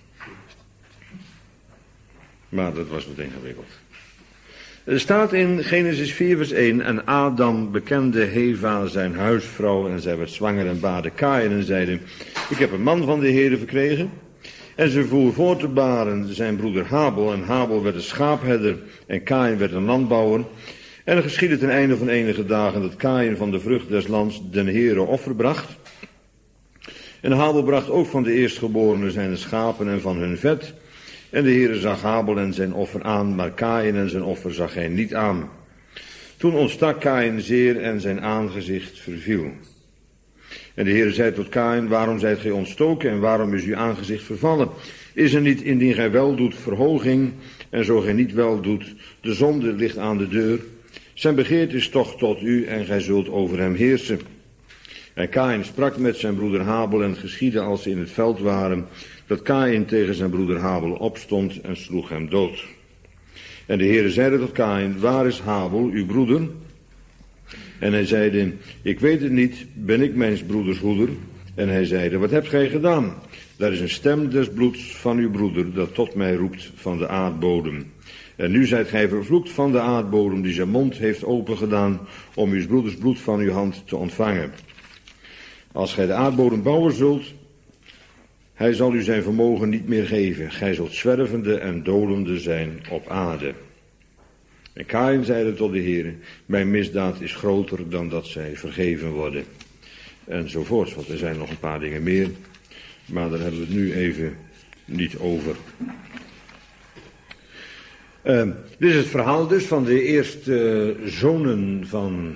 Maar dat was wat ingewikkeld. Er staat in Genesis vier vers één, en Adam bekende Heva zijn huisvrouw en zij werd zwanger en baarde Kaïn en zeide, ik heb een man van de Heere verkregen. En ze voer voort te baren zijn broeder Habel en Habel werd een schaapherder en Kaïn werd een landbouwer. En er geschiedde ten einde van enige dagen dat Kaïn van de vrucht des lands den Heere offer bracht. En Habel bracht ook van de eerstgeborenen zijn schapen en van hun vet. En de Heere zag Habel en zijn offer aan, maar Kaïn en zijn offer zag hij niet aan. Toen ontstak Kaïn zeer en zijn aangezicht verviel. En de Heere zei tot Kaïn, waarom zijt gij ontstoken en waarom is uw aangezicht vervallen? Is er niet, indien gij wel doet, verhoging, en zo gij niet wel doet, de zonde ligt aan de deur? Zijn begeerte is toch tot u en gij zult over hem heersen. En Kaïn sprak met zijn broeder Habel en het geschiedde als ze in het veld waren, dat Kaïn tegen zijn broeder Habel opstond en sloeg hem dood. En de Heere zeide tot Kaïn, waar is Habel, uw broeder? En hij zeide, ik weet het niet, ben ik mijns broeders hoeder? En hij zeide, wat hebt gij gedaan? Daar is een stem des bloeds van uw broeder, dat tot mij roept van de aardbodem. En nu zijt gij vervloekt van de aardbodem, die zijn mond heeft opengedaan, om uw broeders bloed van uw hand te ontvangen. Als gij de aardbodem bouwen zult, hij zal u zijn vermogen niet meer geven. Gij zult zwervende en dolende zijn op aarde. En Kaïn zeide tot de Heere, mijn misdaad is groter dan dat zij vergeven worden. Enzovoorts, want er zijn nog een paar dingen meer. Maar daar hebben we het nu even niet over. Uh, dit is het verhaal dus van de eerste uh, zonen van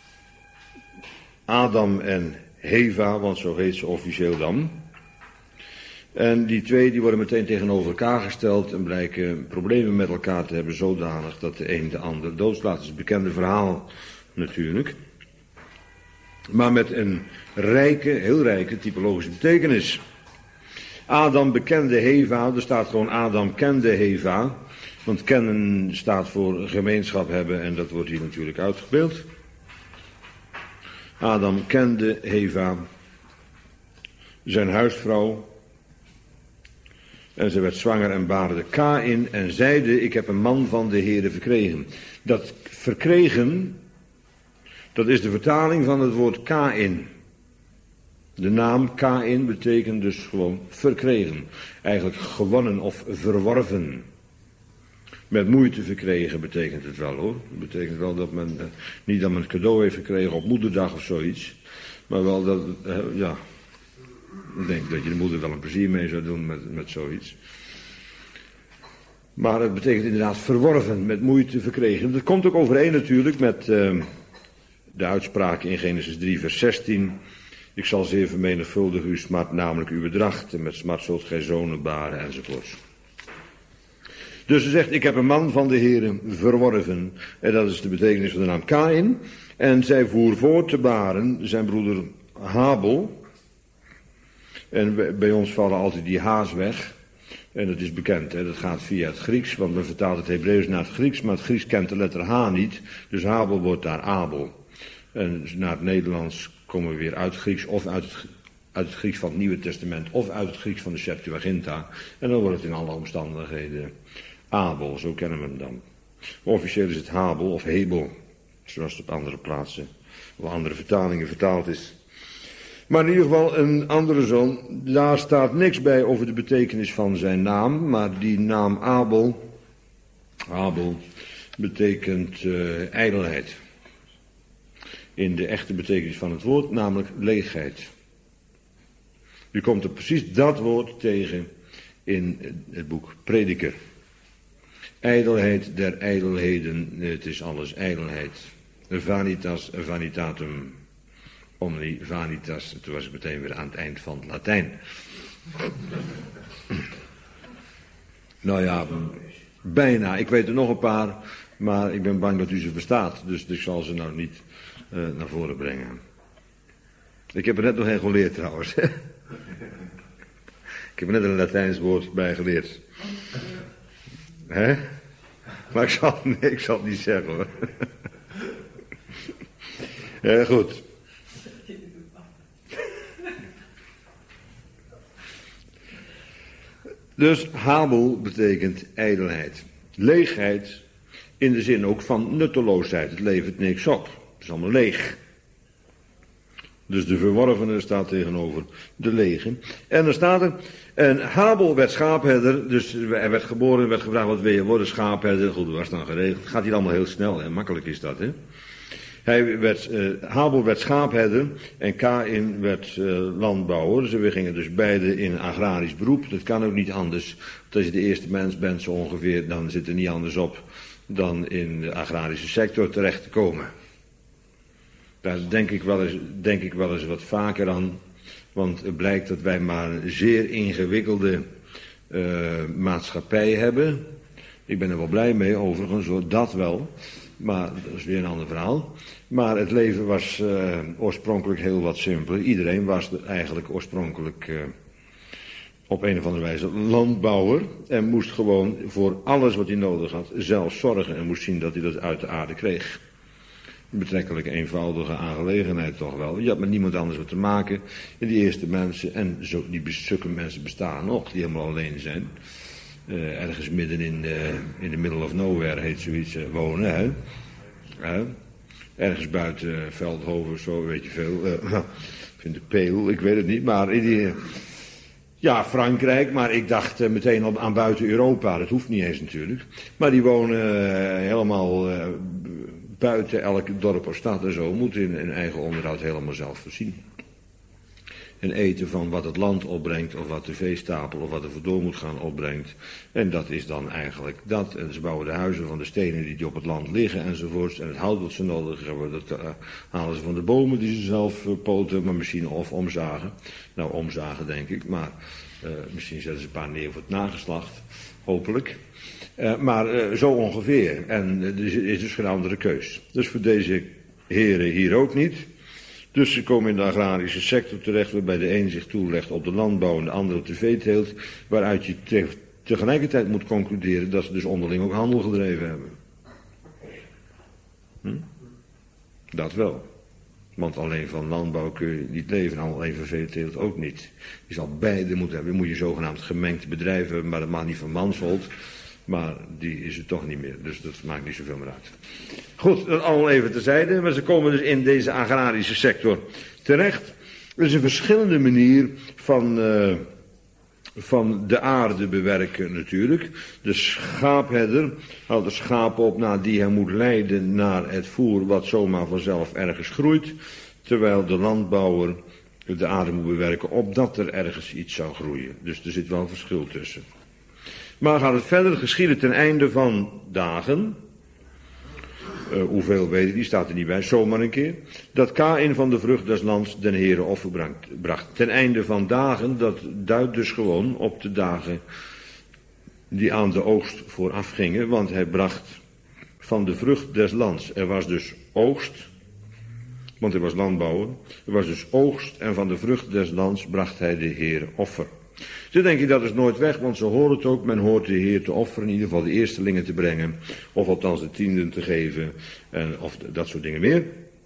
Adam en Heva, want zo heet ze officieel dan. En die twee die worden meteen tegenover elkaar gesteld en blijken problemen met elkaar te hebben zodanig dat de een de ander doodslaat. Dat is het bekende verhaal natuurlijk. Maar met een rijke, heel rijke typologische betekenis. Adam bekende Heva, er staat gewoon Adam kende Heva. Want kennen staat voor gemeenschap hebben en dat wordt hier natuurlijk uitgebeeld. Adam kende Heva, zijn huisvrouw. En ze werd zwanger en baarde Kaïn en zeide, ik heb een man van de Heere verkregen. Dat verkregen, dat is de vertaling van het woord Kaïn. De naam Kaïn betekent dus gewoon verkregen. Eigenlijk gewonnen of verworven. Met moeite verkregen betekent het wel hoor. Het betekent wel dat men, eh, niet dat men het cadeau heeft gekregen op moederdag of zoiets. Maar wel dat, eh, ja... Ik denk dat je de moeder wel een plezier mee zou doen met, met zoiets. Maar het betekent inderdaad verworven, met moeite verkregen. Dat komt ook overeen natuurlijk met uh, de uitspraak in Genesis drie vers zestien. Ik zal zeer vermenigvuldigen uw smart, namelijk uw bedracht. En met smart zult gij zonen baren enzovoorts. Dus ze zegt, ik heb een man van de Heere verworven. En dat is de betekenis van de naam Kaïn. En zij voer voort te baren zijn broeder Habel. En bij ons vallen altijd die ha's weg. En dat is bekend, hè? Dat gaat via het Grieks, want men vertaalt het Hebreeuws naar het Grieks, maar het Grieks kent de letter H niet. Dus Habel wordt daar Abel. En naar het Nederlands komen we weer uit het Grieks, of uit het, uit het Grieks van het Nieuwe Testament, of uit het Grieks van de Septuaginta. En dan wordt het in alle omstandigheden Abel, zo kennen we hem dan. Officieel is het Habel of Hebel, zoals het op andere plaatsen, of andere vertalingen vertaald is. Maar in ieder geval een andere zoon, daar staat niks bij over de betekenis van zijn naam, maar die naam Abel, Abel betekent uh, ijdelheid. In de echte betekenis van het woord, namelijk leegheid. U komt er precies dat woord tegen in het boek Prediker. Ijdelheid der ijdelheden, het is alles ijdelheid. Vanitas vanitatum. Omni vanitas, toen was ik meteen weer aan het eind van het Latijn. Nou ja, bijna. Ik weet er nog een paar, maar ik ben bang dat u ze verstaat. Dus ik zal ze nou niet uh, naar voren brengen. Ik heb er net nog een geleerd trouwens. Ik heb er net een Latijns woord bij geleerd. Hè? Maar ik zal, nee, ik zal het niet zeggen hoor. Ja, goed. Dus Habel betekent ijdelheid. Leegheid in de zin ook van nutteloosheid. Het levert niks op. Het is allemaal leeg. Dus de verworvene staat tegenover de lege. En dan staat er, en Habel werd schaapherder, dus hij werd geboren, werd gevraagd wat wil je worden, schaapherder. Goed, dat was dan geregeld. Het gaat hier allemaal heel snel, hè? Makkelijk is dat, hè. Hij werd, uh, Habel werd schaapherder en Kaïn werd uh, landbouwer. Dus we gingen dus beide in een agrarisch beroep. Dat kan ook niet anders. Want als je de eerste mens bent zo ongeveer, dan zit er niet anders op dan in de agrarische sector terecht te komen. Daar denk ik wel eens, denk ik wel eens wat vaker aan. Want het blijkt dat wij maar een zeer ingewikkelde uh, maatschappij hebben. Ik ben er wel blij mee overigens, hoor, dat wel. Maar dat is weer een ander verhaal. Maar het leven was uh, oorspronkelijk heel wat simpeler. Iedereen was eigenlijk oorspronkelijk uh, op een of andere wijze landbouwer. En moest gewoon voor alles wat hij nodig had zelf zorgen. En moest zien dat hij dat uit de aarde kreeg. Een betrekkelijk eenvoudige aangelegenheid toch wel. Je had met niemand anders wat te maken. En die eerste mensen, en zo, die zulke mensen bestaan nog, die helemaal alleen zijn. Uh, ergens midden in de, in de middle of nowhere heet zoiets uh, wonen, hè. Uh, ergens buiten uh, Veldhoven, zo weet je veel. Uh, ik vind de Peel, ik weet het niet, maar in die, uh, ja, Frankrijk, maar ik dacht uh, meteen op, aan buiten Europa, dat hoeft niet eens natuurlijk. Maar die wonen uh, helemaal uh, buiten elk dorp of stad en zo, moeten in hun eigen onderhoud helemaal zelf voorzien. En eten van wat het land opbrengt, of wat de veestapel, of wat er voor door moet gaan opbrengt. En dat is dan eigenlijk dat. En ze bouwen de huizen van de stenen die op het land liggen enzovoorts. En het hout wat ze nodig hebben, dat uh, halen ze van de bomen die ze zelf uh, poten, maar misschien of omzagen. Nou, omzagen denk ik, maar uh, misschien zetten ze een paar neer voor het nageslacht, hopelijk. Uh, maar uh, zo ongeveer. En uh, er is dus geen andere keus. Dus voor deze heren hier ook niet. Dus ze komen in de agrarische sector terecht, waarbij de een zich toelegt op de landbouw en de ander op de veeteelt, waaruit je te, tegelijkertijd moet concluderen dat ze dus onderling ook handel gedreven hebben. Hm? Dat wel. Want alleen van landbouw kun je niet leven, en alleen van veeteelt ook niet. Je zal beide moeten hebben. Dan moet je zogenaamd gemengd bedrijf hebben, maar dat mag niet van manshold. Maar die is er toch niet meer, dus dat maakt niet zoveel meer uit. Goed, dat allemaal even terzijde, maar ze komen dus in deze agrarische sector terecht. Er is een verschillende manier van, uh, van de aarde bewerken natuurlijk. De schaapherder haalt de schapen op na die hij moet leiden naar het voer wat zomaar vanzelf ergens groeit. Terwijl de landbouwer de aarde moet bewerken opdat er ergens iets zou groeien. Dus er zit wel een verschil tussen. Maar gaat het verder geschieden ten einde van dagen. Uh, hoeveel weet ik, die staat er niet bij, zomaar een keer. Dat Kaïn van de vrucht des lands den Heere offer bracht. Ten einde van dagen, dat duidt dus gewoon op de dagen die aan de oogst vooraf gingen. Want hij bracht van de vrucht des lands. Er was dus oogst, want hij was landbouwer. Er was dus oogst en van de vrucht des lands bracht hij de Heere offer. Ze denken dat is nooit weg, want ze horen het ook. Men hoort de Heer te offeren, in ieder geval de eerstelingen te brengen. Of althans de tienden te geven. En, of dat soort dingen meer.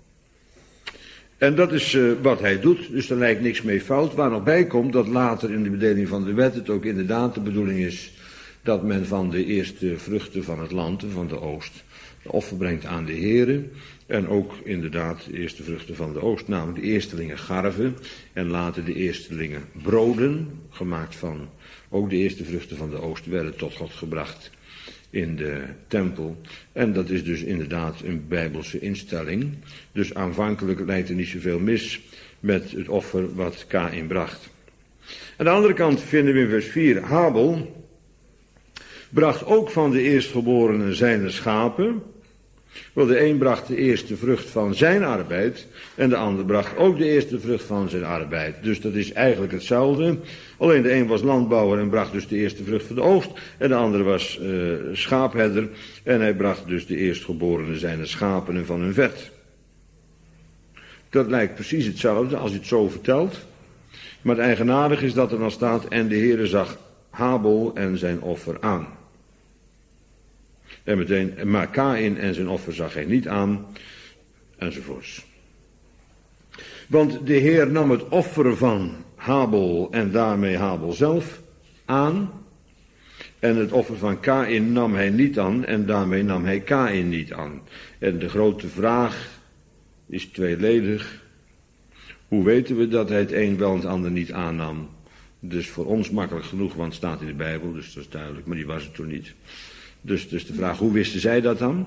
En dat is uh, wat hij doet. Dus er lijkt niks mee fout. Waar nog bij komt dat later in de bedeling van de wet het ook inderdaad de bedoeling is dat men van de eerste vruchten van het land, van de oogst, de offer brengt aan de Heer. En ook inderdaad de eerste vruchten van de oogst, namelijk de eerstelingen garven en later de eerstelingen broden, gemaakt van ook de eerste vruchten van de oogst, werden tot God gebracht in de tempel. En dat is dus inderdaad een bijbelse instelling. Dus aanvankelijk lijkt er niet zoveel mis met het offer wat Kaïn bracht. Aan de andere kant vinden we in vers vier, Habel bracht ook van de eerstgeborenen zijne schapen. Wel, de een bracht de eerste vrucht van zijn arbeid en de ander bracht ook de eerste vrucht van zijn arbeid. Dus dat is eigenlijk hetzelfde. Alleen de een was landbouwer en bracht dus de eerste vrucht van de oogst en de andere was uh, schaapherder en hij bracht dus de eerstgeborenen zijne schapen en van hun vet. Dat lijkt precies hetzelfde als je het zo vertelt. Maar het eigenaardige is dat er dan staat en de Heere zag Habel en zijn offer aan. En meteen, maar Kaïn en zijn offer zag hij niet aan, enzovoorts. Want de Heer nam het offer van Habel en daarmee Habel zelf aan, En het offer van Kaïn nam hij niet aan en daarmee nam hij Kaïn niet aan. En de grote vraag is tweeledig. Hoe weten we dat hij het een wel en het ander niet aannam? Dus voor ons makkelijk genoeg, want het staat in de Bijbel, dus dat is duidelijk, maar die was het toen niet. Dus, dus de vraag, hoe wisten zij dat dan?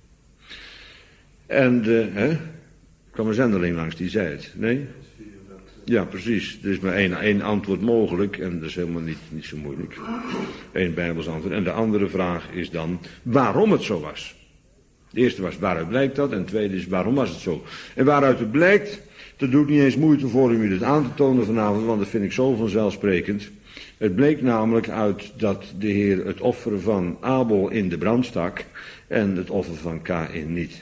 En de, hè, kwam een zendeling langs, die zei het, nee? Ja, precies. Er is maar één, één antwoord mogelijk en dat is helemaal niet, niet zo moeilijk. Eén Bijbels antwoord. En de andere vraag is dan waarom het zo was. De eerste was waaruit blijkt dat en de tweede is waarom was het zo. En waaruit het blijkt, dat doe ik niet eens moeite voor om u dit aan te tonen vanavond, want dat vind ik zo vanzelfsprekend. Het bleek namelijk uit dat de Heer het offer van Abel in de brand stak en het offer van Kaïn niet.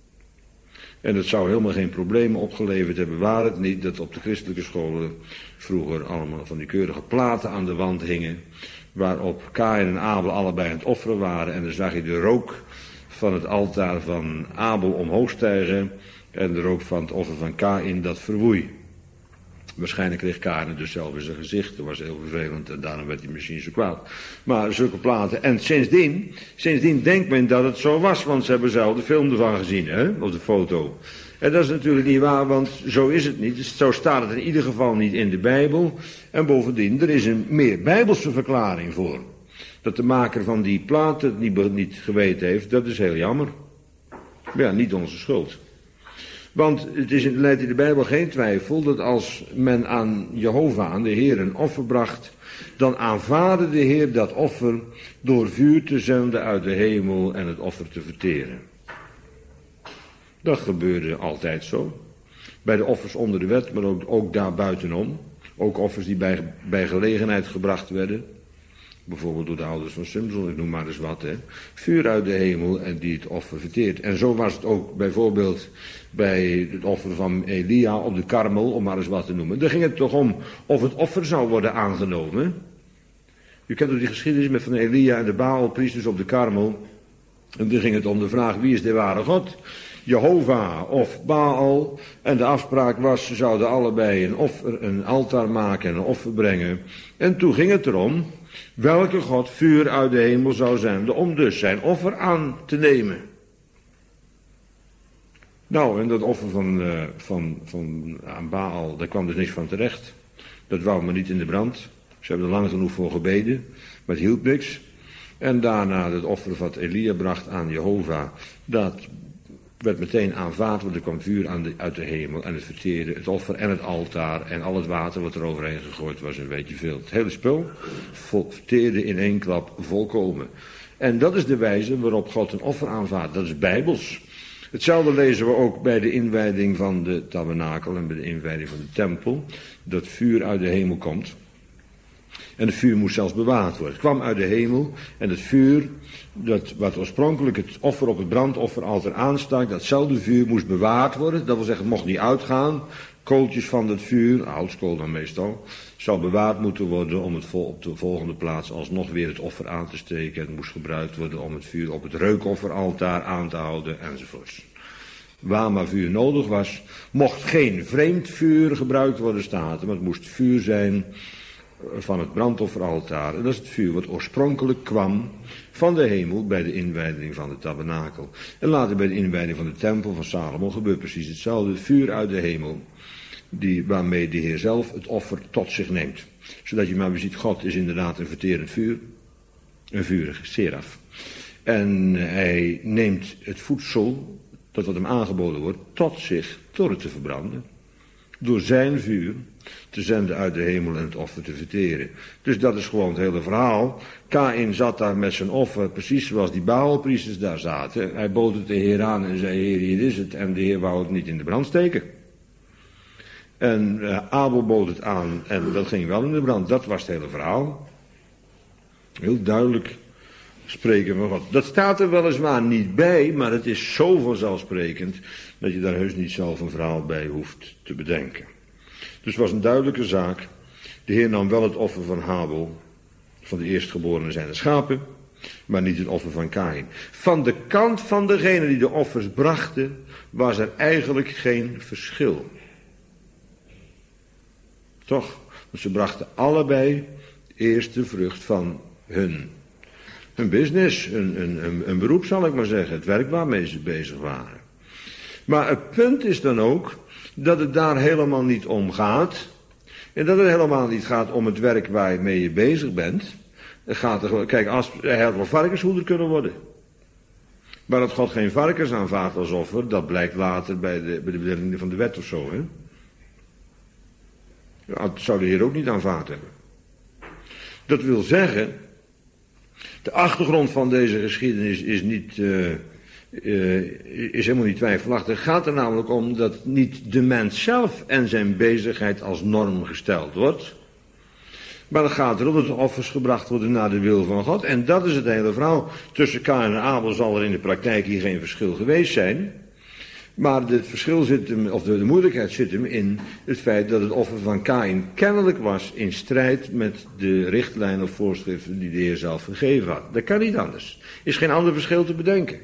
En het zou helemaal geen problemen opgeleverd hebben, waar het niet dat op de christelijke scholen vroeger allemaal van die keurige platen aan de wand hingen, waarop Kaïn en Abel allebei aan het offeren waren en dan zag je de rook van het altaar van Abel omhoog stijgen en de rook van het offer van Kaïn dat verwoei. Waarschijnlijk kreeg Kaïn dus zelf in zijn gezicht, dat was heel vervelend en daarom werd hij misschien zo kwaad. Maar zulke platen, en sindsdien, sindsdien denkt men dat het zo was, want ze hebben zelf de film ervan gezien, hè, op de foto. En dat is natuurlijk niet waar, want zo is het niet. Dus zo staat het in ieder geval niet in de Bijbel. En bovendien, er is een meer Bijbelse verklaring voor. Dat de maker van die plaat het niet, niet geweten heeft, dat is heel jammer. Ja, niet onze schuld. Want het is, leidt in de Bijbel geen twijfel dat als men aan Jehovah, aan de Heer, een offer bracht, dan aanvaarde de Heer dat offer door vuur te zenden uit de hemel en het offer te verteren. Dat gebeurde altijd zo. Bij de offers onder de wet, maar ook, ook daar buitenom. Ook offers die bij, bij gelegenheid gebracht werden. Bijvoorbeeld door de ouders van Simson, ik noem maar eens wat. Hè. Vuur uit de hemel en die het offer verteert. En zo was het ook bijvoorbeeld bij het offer van Elia op de Karmel, om maar eens wat te noemen. Daar ging het toch om of het offer zou worden aangenomen. U kent ook die geschiedenis met van Elia en de Baalpriesters op de Karmel. En daar ging het om de vraag, wie is de ware God? Jehovah of Baal. En de afspraak was, ze zouden allebei een, offer, een altaar maken en een offer brengen. En toen ging het erom welke God vuur uit de hemel zou zenden om dus zijn offer aan te nemen. Nou, en dat offer van, uh, van, van aan Baal, daar kwam dus niks van terecht. Dat wou maar niet in de brand. Ze hebben er lang genoeg voor gebeden, maar het hielp niks. En daarna het offer wat Elia bracht aan Jehovah, dat werd meteen aanvaard, want er kwam vuur aan de, uit de hemel en het verteerde het offer en het altaar en al het water wat er overheen gegooid was een beetje veel. Het hele spul verteerde in één klap volkomen. En dat is de wijze waarop God een offer aanvaardt. Dat is bijbels. Hetzelfde lezen we ook bij de inwijding van de tabernakel en bij de inwijding van de tempel. Dat vuur uit de hemel komt. En het vuur moest zelfs bewaard worden. Het kwam uit de hemel en het vuur, dat, wat oorspronkelijk het offer op het brandofferaltaar aanstak, datzelfde vuur moest bewaard worden. Dat wil zeggen, het mocht niet uitgaan. Kooltjes van het vuur, houtskool dan meestal, zou bewaard moeten worden om het op de volgende plaats alsnog weer het offer aan te steken. Het moest gebruikt worden om het vuur op het reukofferaltaar aan te houden enzovoorts. Waar maar vuur nodig was, mocht geen vreemd vuur gebruikt worden, staat er, maar het moest vuur zijn van het brandofferaltaar. En dat is het vuur wat oorspronkelijk kwam van de hemel bij de inwijding van de tabernakel. En later bij de inwijding van de tempel van Salomo gebeurt precies hetzelfde. Het vuur uit de hemel, die, waarmee de Heer zelf het offer tot zich neemt. Zodat je maar weer ziet, God is inderdaad een verterend vuur. Een vurige seraf. En hij neemt het voedsel, dat wat hem aangeboden wordt, tot zich door het te verbranden. Door zijn vuur te zenden uit de hemel en het offer te verteren. Dus dat is gewoon het hele verhaal. Kaïn zat daar met zijn offer, precies zoals die Baalpriesters daar zaten. Hij bood het de Heer aan en zei, Heer, hier is het. En de Heer wou het niet in de brand steken. En uh, Abel bood het aan en dat ging wel in de brand. Dat was het hele verhaal. Heel duidelijk spreken van God. Dat staat er weliswaar niet bij, maar het is zo vanzelfsprekend dat je daar heus niet zelf een verhaal bij hoeft te bedenken. Dus het was een duidelijke zaak. De Heer nam wel het offer van Abel, van de eerstgeborenen zijn de schapen, maar niet het offer van Kaïn. Van de kant van degene die de offers brachten, was er eigenlijk geen verschil. Toch? Want ze brachten allebei eerst de vrucht van hun hun business, een, een, een, een beroep zal ik maar zeggen, het werk waarmee ze bezig waren. Maar het punt is dan ook dat het daar helemaal niet om gaat. En dat het helemaal niet gaat om het werk waarmee je bezig bent. Het gaat er gewoon, kijk, als, hij had wel varkenshoeder kunnen worden. Maar dat God geen varkens aanvaardt als offer, dat blijkt later bij de, bij de bedeling van de wet of zo. Hè? Ja, dat zou de Heer ook niet aanvaard hebben. Dat wil zeggen, de achtergrond van deze geschiedenis is niet, uh, uh, is helemaal niet twijfelachtig. Het gaat er namelijk om dat niet de mens zelf en zijn bezigheid als norm gesteld wordt. Maar het gaat erom dat de offers gebracht worden naar de wil van God. En dat is het hele verhaal. Tussen Kaïn en Abel zal er in de praktijk hier geen verschil geweest zijn. Maar het verschil zit hem, of de, de moeilijkheid zit hem in het feit dat het offer van Kaïn kennelijk was in strijd met de richtlijnen of voorschriften die de Heer zelf gegeven had. Dat kan niet anders. Er is geen ander verschil te bedenken.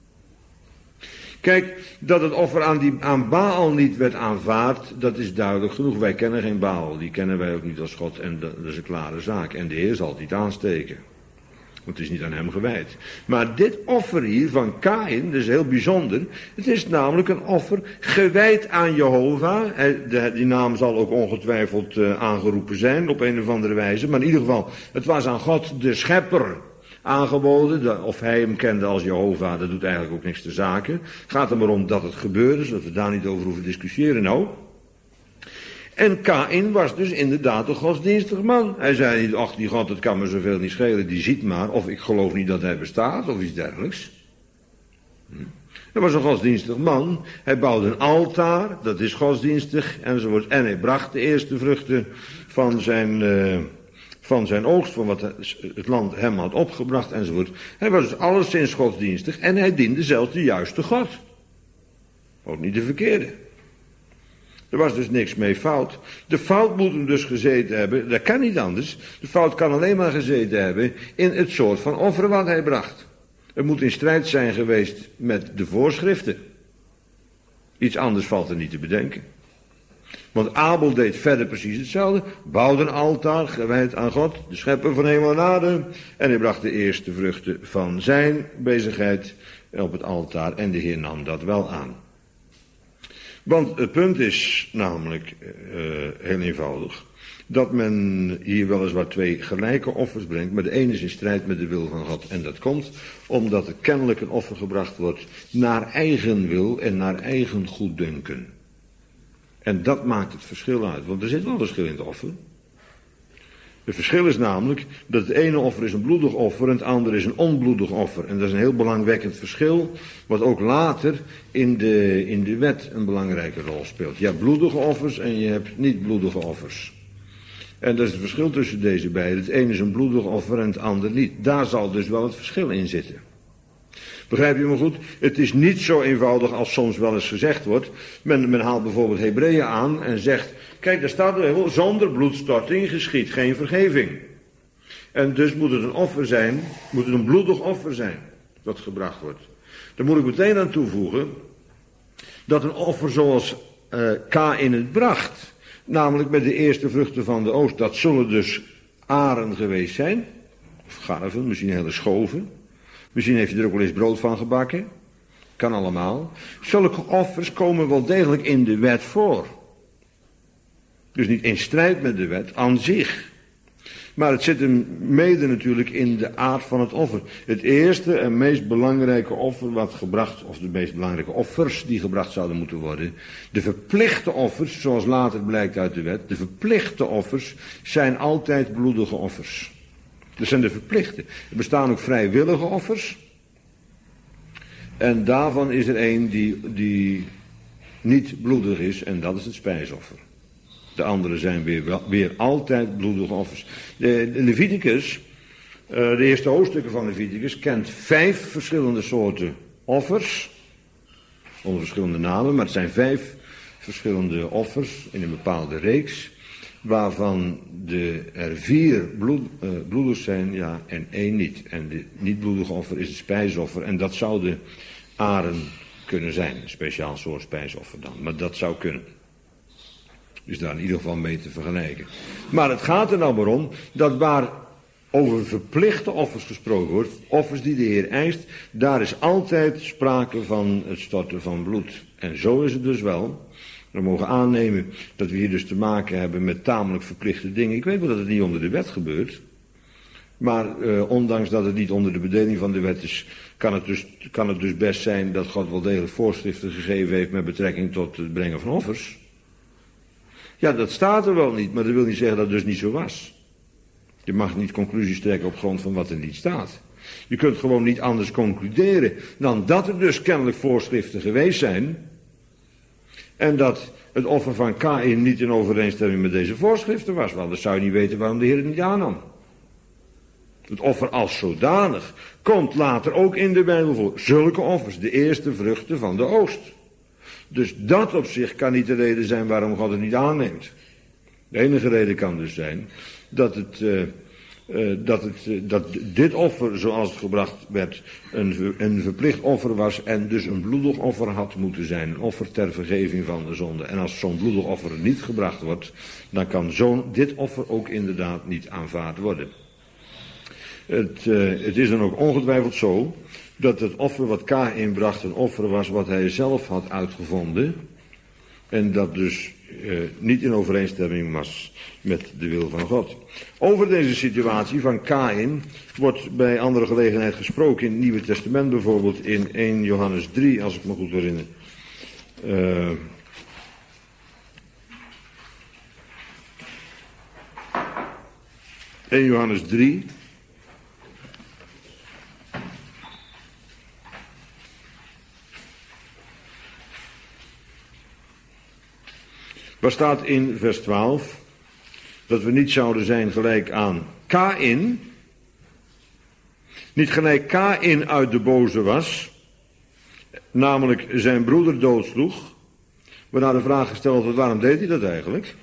Kijk, dat het offer aan, die, aan Baal niet werd aanvaard, dat is duidelijk genoeg. Wij kennen geen Baal, die kennen wij ook niet als God en dat, dat is een klare zaak. En de Heer zal het niet aansteken. Want het is niet aan hem gewijd. Maar dit offer hier van Kaïn, dat is heel bijzonder. Het is namelijk een offer gewijd aan Jehovah. Die naam zal ook ongetwijfeld aangeroepen zijn op een of andere wijze. Maar in ieder geval, het was aan God de schepper aangeboden. Of hij hem kende als Jehovah, dat doet eigenlijk ook niks te zaken. Het gaat er maar om dat het gebeurde, zodat we daar niet over hoeven discussiëren nou. En Kaïn was dus inderdaad een godsdienstig man. Hij zei niet, ach die God, het kan me zoveel niet schelen, die ziet maar, of ik geloof niet dat hij bestaat, of iets dergelijks. Hm. Hij was een godsdienstig man, hij bouwde een altaar, dat is godsdienstig, enzovoort. En hij bracht de eerste vruchten van zijn, uh, van zijn oogst, van wat het land hem had opgebracht, enzovoort. Hij was dus alleszins godsdienstig, en hij diende zelfs de juiste God. Ook niet de verkeerde. Er was dus niks mee fout. De fout moet hem dus gezeten hebben, dat kan niet anders. De fout kan alleen maar gezeten hebben in het soort van offer wat hij bracht. Het moet in strijd zijn geweest met de voorschriften. Iets anders valt er niet te bedenken. Want Abel deed verder precies hetzelfde. Bouwde een altaar, gewijd aan God, de schepper van hemel en aarde. En hij bracht de eerste vruchten van zijn bezigheid op het altaar. En de Heer nam dat wel aan. Want het punt is namelijk uh, heel eenvoudig. Dat men hier weliswaar twee gelijke offers brengt. Maar de ene is in strijd met de wil van God. En dat komt omdat er kennelijk een offer gebracht wordt naar eigen wil en naar eigen goeddunken. En dat maakt het verschil uit. Want er zit wel verschil in het offer. Het verschil is namelijk dat het ene offer is een bloedig offer en het andere is een onbloedig offer. En dat is een heel belangwekkend verschil, wat ook later in de, in de wet een belangrijke rol speelt. Je hebt bloedige offers en je hebt niet bloedige offers. En dat is het verschil tussen deze beiden. Het ene is een bloedig offer en het andere niet. Daar zal dus wel het verschil in zitten. Begrijp je me goed? Het is niet zo eenvoudig als soms wel eens gezegd wordt. Men, men haalt bijvoorbeeld Hebreeën aan en zegt, kijk, daar staat er, zonder bloedstorting geschiet geen vergeving. En dus moet het een offer zijn, moet het een bloedig offer zijn, dat gebracht wordt. Daar moet ik meteen aan toevoegen, dat een offer zoals uh, Kaïn het bracht, namelijk met de eerste vruchten van de oogst, dat zullen dus aren geweest zijn, of garven, misschien hele schoven. Misschien heeft hij er ook wel eens brood van gebakken. Kan allemaal. Zulke offers komen wel degelijk in de wet voor. Dus niet in strijd met de wet aan zich. Maar het zit hem mede natuurlijk in de aard van het offer. Het eerste en meest belangrijke offer wat gebracht, of de meest belangrijke offers die gebracht zouden moeten worden. De verplichte offers, zoals later blijkt uit de wet. De verplichte offers zijn altijd bloedige offers. Dat zijn de verplichte. Er bestaan ook vrijwillige offers. En daarvan is er één die, die niet bloedig is. En dat is het spijsoffer. De andere zijn weer, weer altijd bloedige offers. De, de Leviticus, uh, de eerste hoofdstukken van Leviticus, kent vijf verschillende soorten offers. Onder verschillende namen. Maar het zijn vijf verschillende offers in een bepaalde reeks. Waarvan de, er vier bloed, uh, bloeders zijn, ja, en één niet. En de niet-bloedige offer is het spijsoffer. En dat zou de aren kunnen zijn. Een speciaal soort spijsoffer dan. Maar dat zou kunnen. Dus daar in ieder geval mee te vergelijken. Maar het gaat er nou maar om dat waar over verplichte offers gesproken wordt, offers die de Heer eist, daar is altijd sprake van het storten van bloed. En zo is het dus wel. We mogen aannemen dat we hier dus te maken hebben met tamelijk verplichte dingen. Ik weet wel dat het niet onder de wet gebeurt. Maar uh, ondanks dat het niet onder de bedeling van de wet is, kan het, dus, kan het dus best zijn dat God wel degelijk voorschriften gegeven heeft met betrekking tot het brengen van offers. Ja, dat staat er wel niet, maar dat wil niet zeggen dat het dus niet zo was. Je mag niet conclusies trekken op grond van wat er niet staat. Je kunt gewoon niet anders concluderen dan dat er dus kennelijk voorschriften geweest zijn. En dat het offer van Kaïn niet in overeenstemming met deze voorschriften was. Want anders zou je niet weten waarom de Heer het niet aannam. Het offer als zodanig komt later ook in de Bijbel voor. Zulke offers, de eerste vruchten van de oogst. Dus dat op zich kan niet de reden zijn waarom God het niet aanneemt. De enige reden kan dus zijn dat het, uh, uh, dat, het uh, dat dit offer zoals het gebracht werd een, een verplicht offer was en dus een bloedig offer had moeten zijn. Een offer ter vergeving van de zonde. En als zo'n bloedig offer niet gebracht wordt, dan kan zo'n, dit offer ook inderdaad niet aanvaard worden. Het, uh, het is dan ook ongetwijfeld zo dat het offer wat Kaïn bracht een offer was wat hij zelf had uitgevonden. En dat dus uh, niet in overeenstemming was met de wil van God. Over deze situatie van Kaïn wordt bij andere gelegenheid gesproken. In het Nieuwe Testament bijvoorbeeld in eerste Johannes drie, als ik me goed herinner. Uh, eerste Johannes drie. Waar staat in vers twaalf dat we niet zouden zijn gelijk aan Kaïn, niet gelijk Kaïn uit de boze was, namelijk zijn broeder doodsloeg, waarna de vraag gesteld wordt, waarom deed hij dat eigenlijk?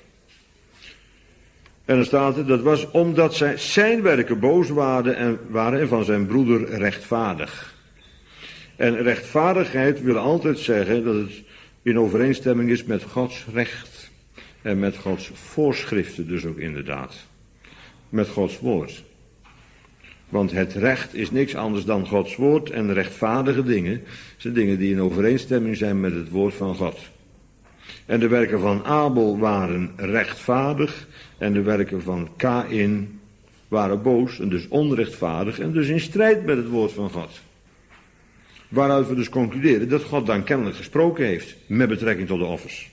En dan staat er, dat was omdat zij, zijn werken boos waren en, waren en van zijn broeder rechtvaardig. En rechtvaardigheid wil altijd zeggen dat het in overeenstemming is met Gods recht. En met Gods voorschriften dus ook inderdaad. Met Gods woord. Want het recht is niks anders dan Gods woord en rechtvaardige dingen zijn dingen die in overeenstemming zijn met het woord van God. En de werken van Abel waren rechtvaardig en de werken van Kaïn waren boos en dus onrechtvaardig en dus in strijd met het woord van God. Waaruit we dus concluderen dat God dan kennelijk gesproken heeft met betrekking tot de offers.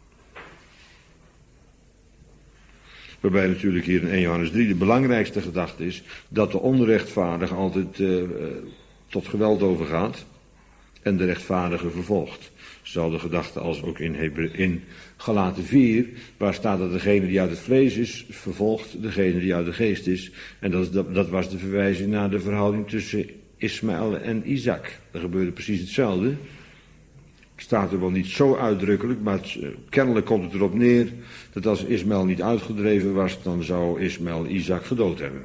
Waarbij natuurlijk hier in eerste Johannes drie de belangrijkste gedachte is dat de onrechtvaardige altijd uh, tot geweld overgaat en de rechtvaardige vervolgt. Dezelfde gedachte als ook in, Hebreeën, in Galaten vier, waar staat dat degene die uit het vlees is, vervolgt degene die uit de geest is. En dat, dat, dat was de verwijzing naar de verhouding tussen Ismaël en Isaac. Er gebeurde precies hetzelfde. Staat er wel niet zo uitdrukkelijk, maar het, kennelijk komt het erop neer dat als Ismaël niet uitgedreven was, dan zou Ismaël Isaac gedood hebben.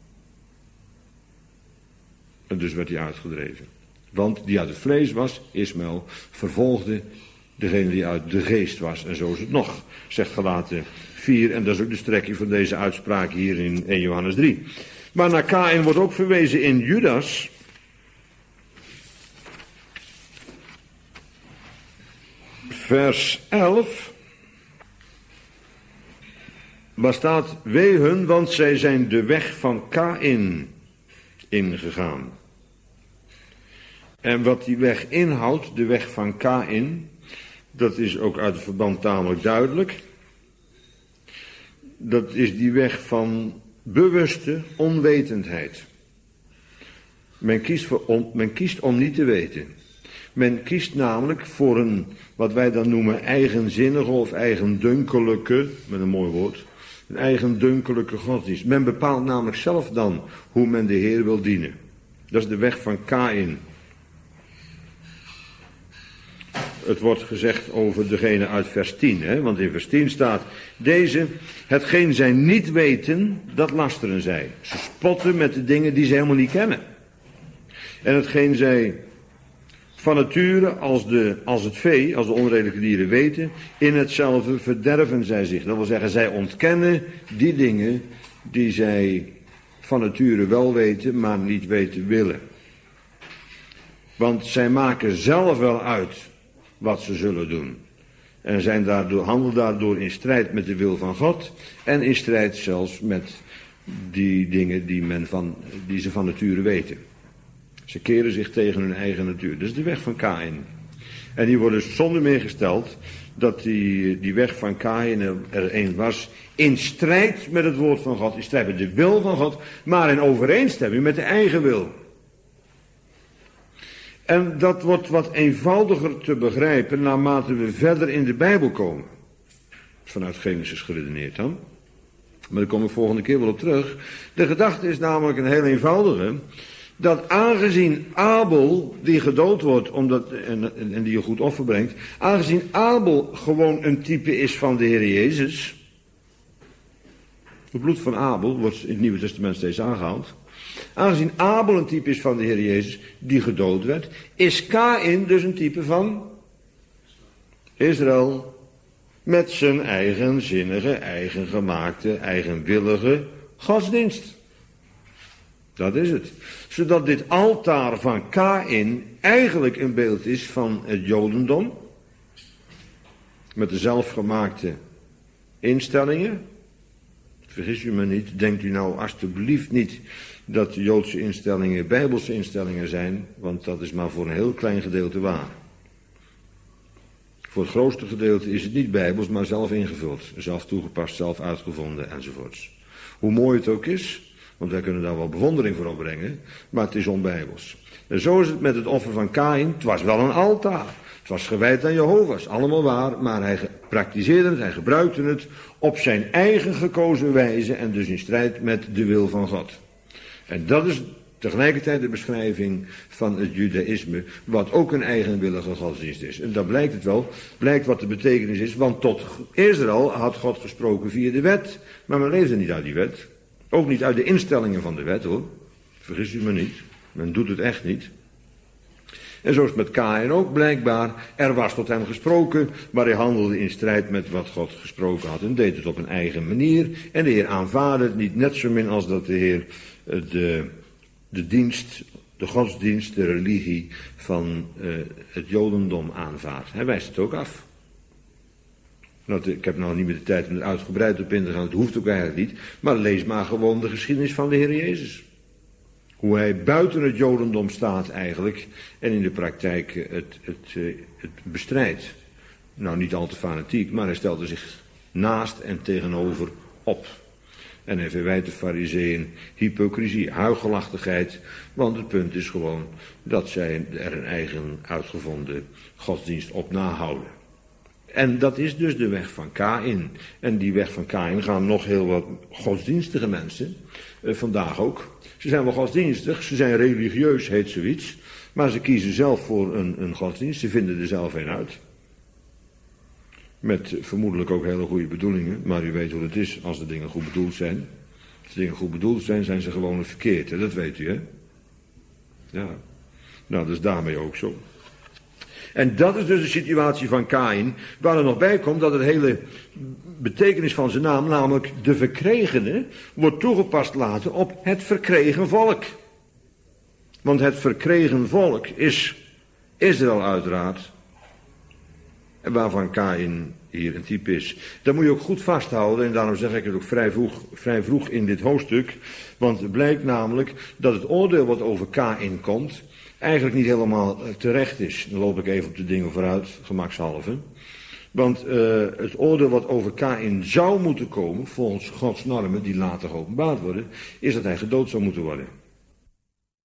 En dus werd hij uitgedreven. Want die uit het vlees was, Ismaël, vervolgde degene die uit de geest was. En zo is het nog, zegt Galaten vier. En dat is ook de strekking van deze uitspraak hier in eerste Johannes drie. Maar naar Kaïn wordt ook verwezen in Judas. Vers elf. Waar staat, wee hun, want zij zijn de weg van Kaïn ingegaan. En wat die weg inhoudt, de weg van Kaïn, dat is ook uit het verband tamelijk duidelijk. Dat is die weg van bewuste onwetendheid. Men kiest, voor on, men kiest om niet te weten. Men kiest namelijk voor een, wat wij dan noemen, eigenzinnige of eigendunkelijke, met een mooi woord, een eigendunkelijke godsdienst. Men bepaalt namelijk zelf dan hoe men de Heer wil dienen. Dat is de weg van Kaïn. Het wordt gezegd over degene uit vers tien, hè? Want in vers tien staat, deze, hetgeen zij niet weten, dat lasteren zij. Ze spotten met de dingen die ze helemaal niet kennen. En hetgeen zij van nature als, de, als het vee, als de onredelijke dieren weten, in hetzelfde verderven zij zich. Dat wil zeggen, zij ontkennen die dingen die zij van nature wel weten, maar niet weten willen. Want zij maken zelf wel uit wat ze zullen doen. En zijn daardoor, handelen daardoor in strijd met de wil van God. En in strijd zelfs met die dingen die, men van, die ze van nature weten. Ze keren zich tegen hun eigen natuur. Dat is de weg van Kaïn. En die wordt dus zonder meer gesteld dat die, die weg van Kaïn er een was in strijd met het woord van God, in strijd met de wil van God, maar in overeenstemming met de eigen wil. En dat wordt wat eenvoudiger te begrijpen naarmate we verder in de Bijbel komen. Vanuit Genesis geredeneerd dan. Maar daar kom ik volgende keer wel op terug. De gedachte is namelijk een heel eenvoudige. Dat aangezien Abel, die gedood wordt omdat, en, en die een goed offer brengt. Aangezien Abel gewoon een type is van de Heer Jezus. Het bloed van Abel wordt in het Nieuwe Testament steeds aangehaald. Aangezien Abel een type is van de Heer Jezus, die gedood werd, is Kaïn dus een type van Israël. Met zijn eigenzinnige, eigengemaakte, eigenwillige godsdienst. Dat is het. Zodat dit altaar van Kaïn eigenlijk een beeld is van het Jodendom. Met de zelfgemaakte instellingen. Vergis u me niet, denkt u nou alstublieft niet dat de Joodse instellingen Bijbelse instellingen zijn, want dat is maar voor een heel klein gedeelte waar. Voor het grootste gedeelte is het niet Bijbels, maar zelf ingevuld, zelf toegepast, zelf uitgevonden enzovoorts. Hoe mooi het ook is, want wij kunnen daar wel bewondering voor opbrengen, maar het is onbijbels. En zo is het met het offer van Kaïn, het was wel een altaar. Het was gewijd aan Jehovah's, allemaal waar, maar hij praktiseerde het, hij gebruikte het op zijn eigen gekozen wijze en dus in strijd met de wil van God. En dat is tegelijkertijd de beschrijving van het judaïsme, wat ook een eigenwillige godsdienst is. En dat blijkt het wel, blijkt wat de betekenis is, want tot Israël had God gesproken via de wet, maar men leefde niet uit die wet. Ook niet uit de instellingen van de wet hoor, vergis u me niet, men doet het echt niet. En zo is het met Kaïn ook blijkbaar. Er was tot hem gesproken, maar hij handelde in strijd met wat God gesproken had. En deed het op een eigen manier. En de Heer aanvaarde het niet net zo min als dat de Heer de, de dienst, de godsdienst, de religie van uh, het Jodendom aanvaardt. Hij wijst het ook af. Nou, ik heb nou niet meer de tijd om er uitgebreid op in te gaan. Het hoeft ook eigenlijk niet. Maar lees maar gewoon de geschiedenis van de Heer Jezus. Hoe hij buiten het Jodendom staat eigenlijk en in de praktijk het, het, het bestrijdt. Nou, niet al te fanatiek, maar hij stelde zich naast en tegenover op. En hij verwijt de farizeeën hypocrisie, huichelachtigheid, want het punt is gewoon dat zij er een eigen uitgevonden godsdienst op nahouden. En dat is dus de weg van Kaïn. En die weg van Kaïn gaan nog heel wat godsdienstige mensen, eh, vandaag ook. Ze zijn wel godsdienstig, ze zijn religieus, heet zoiets. Maar ze kiezen zelf voor een, een godsdienst, ze vinden er zelf een uit. Met vermoedelijk ook hele goede bedoelingen, maar u weet hoe het is als de dingen goed bedoeld zijn. Als de dingen goed bedoeld zijn, zijn ze gewoon verkeerd, hè? Dat weet u, hè? Ja, nou, dat is daarmee ook zo. En dat is dus de situatie van Kaïn, waar er nog bij komt dat het hele betekenis van zijn naam, namelijk de verkregene, wordt toegepast later op het verkregen volk. Want het verkregen volk is Israël uiteraard, en waarvan Kaïn hier een type is. Dat moet je ook goed vasthouden, en daarom zeg ik het ook vrij vroeg, vrij vroeg in dit hoofdstuk, want het blijkt namelijk dat het oordeel wat over Kaïn komt, eigenlijk niet helemaal terecht is. Dan loop ik even op de dingen vooruit, gemakshalve. Want uh, het oordeel wat over Kaïn zou moeten komen, volgens Gods normen die later geopenbaard worden, is dat hij gedood zou moeten worden.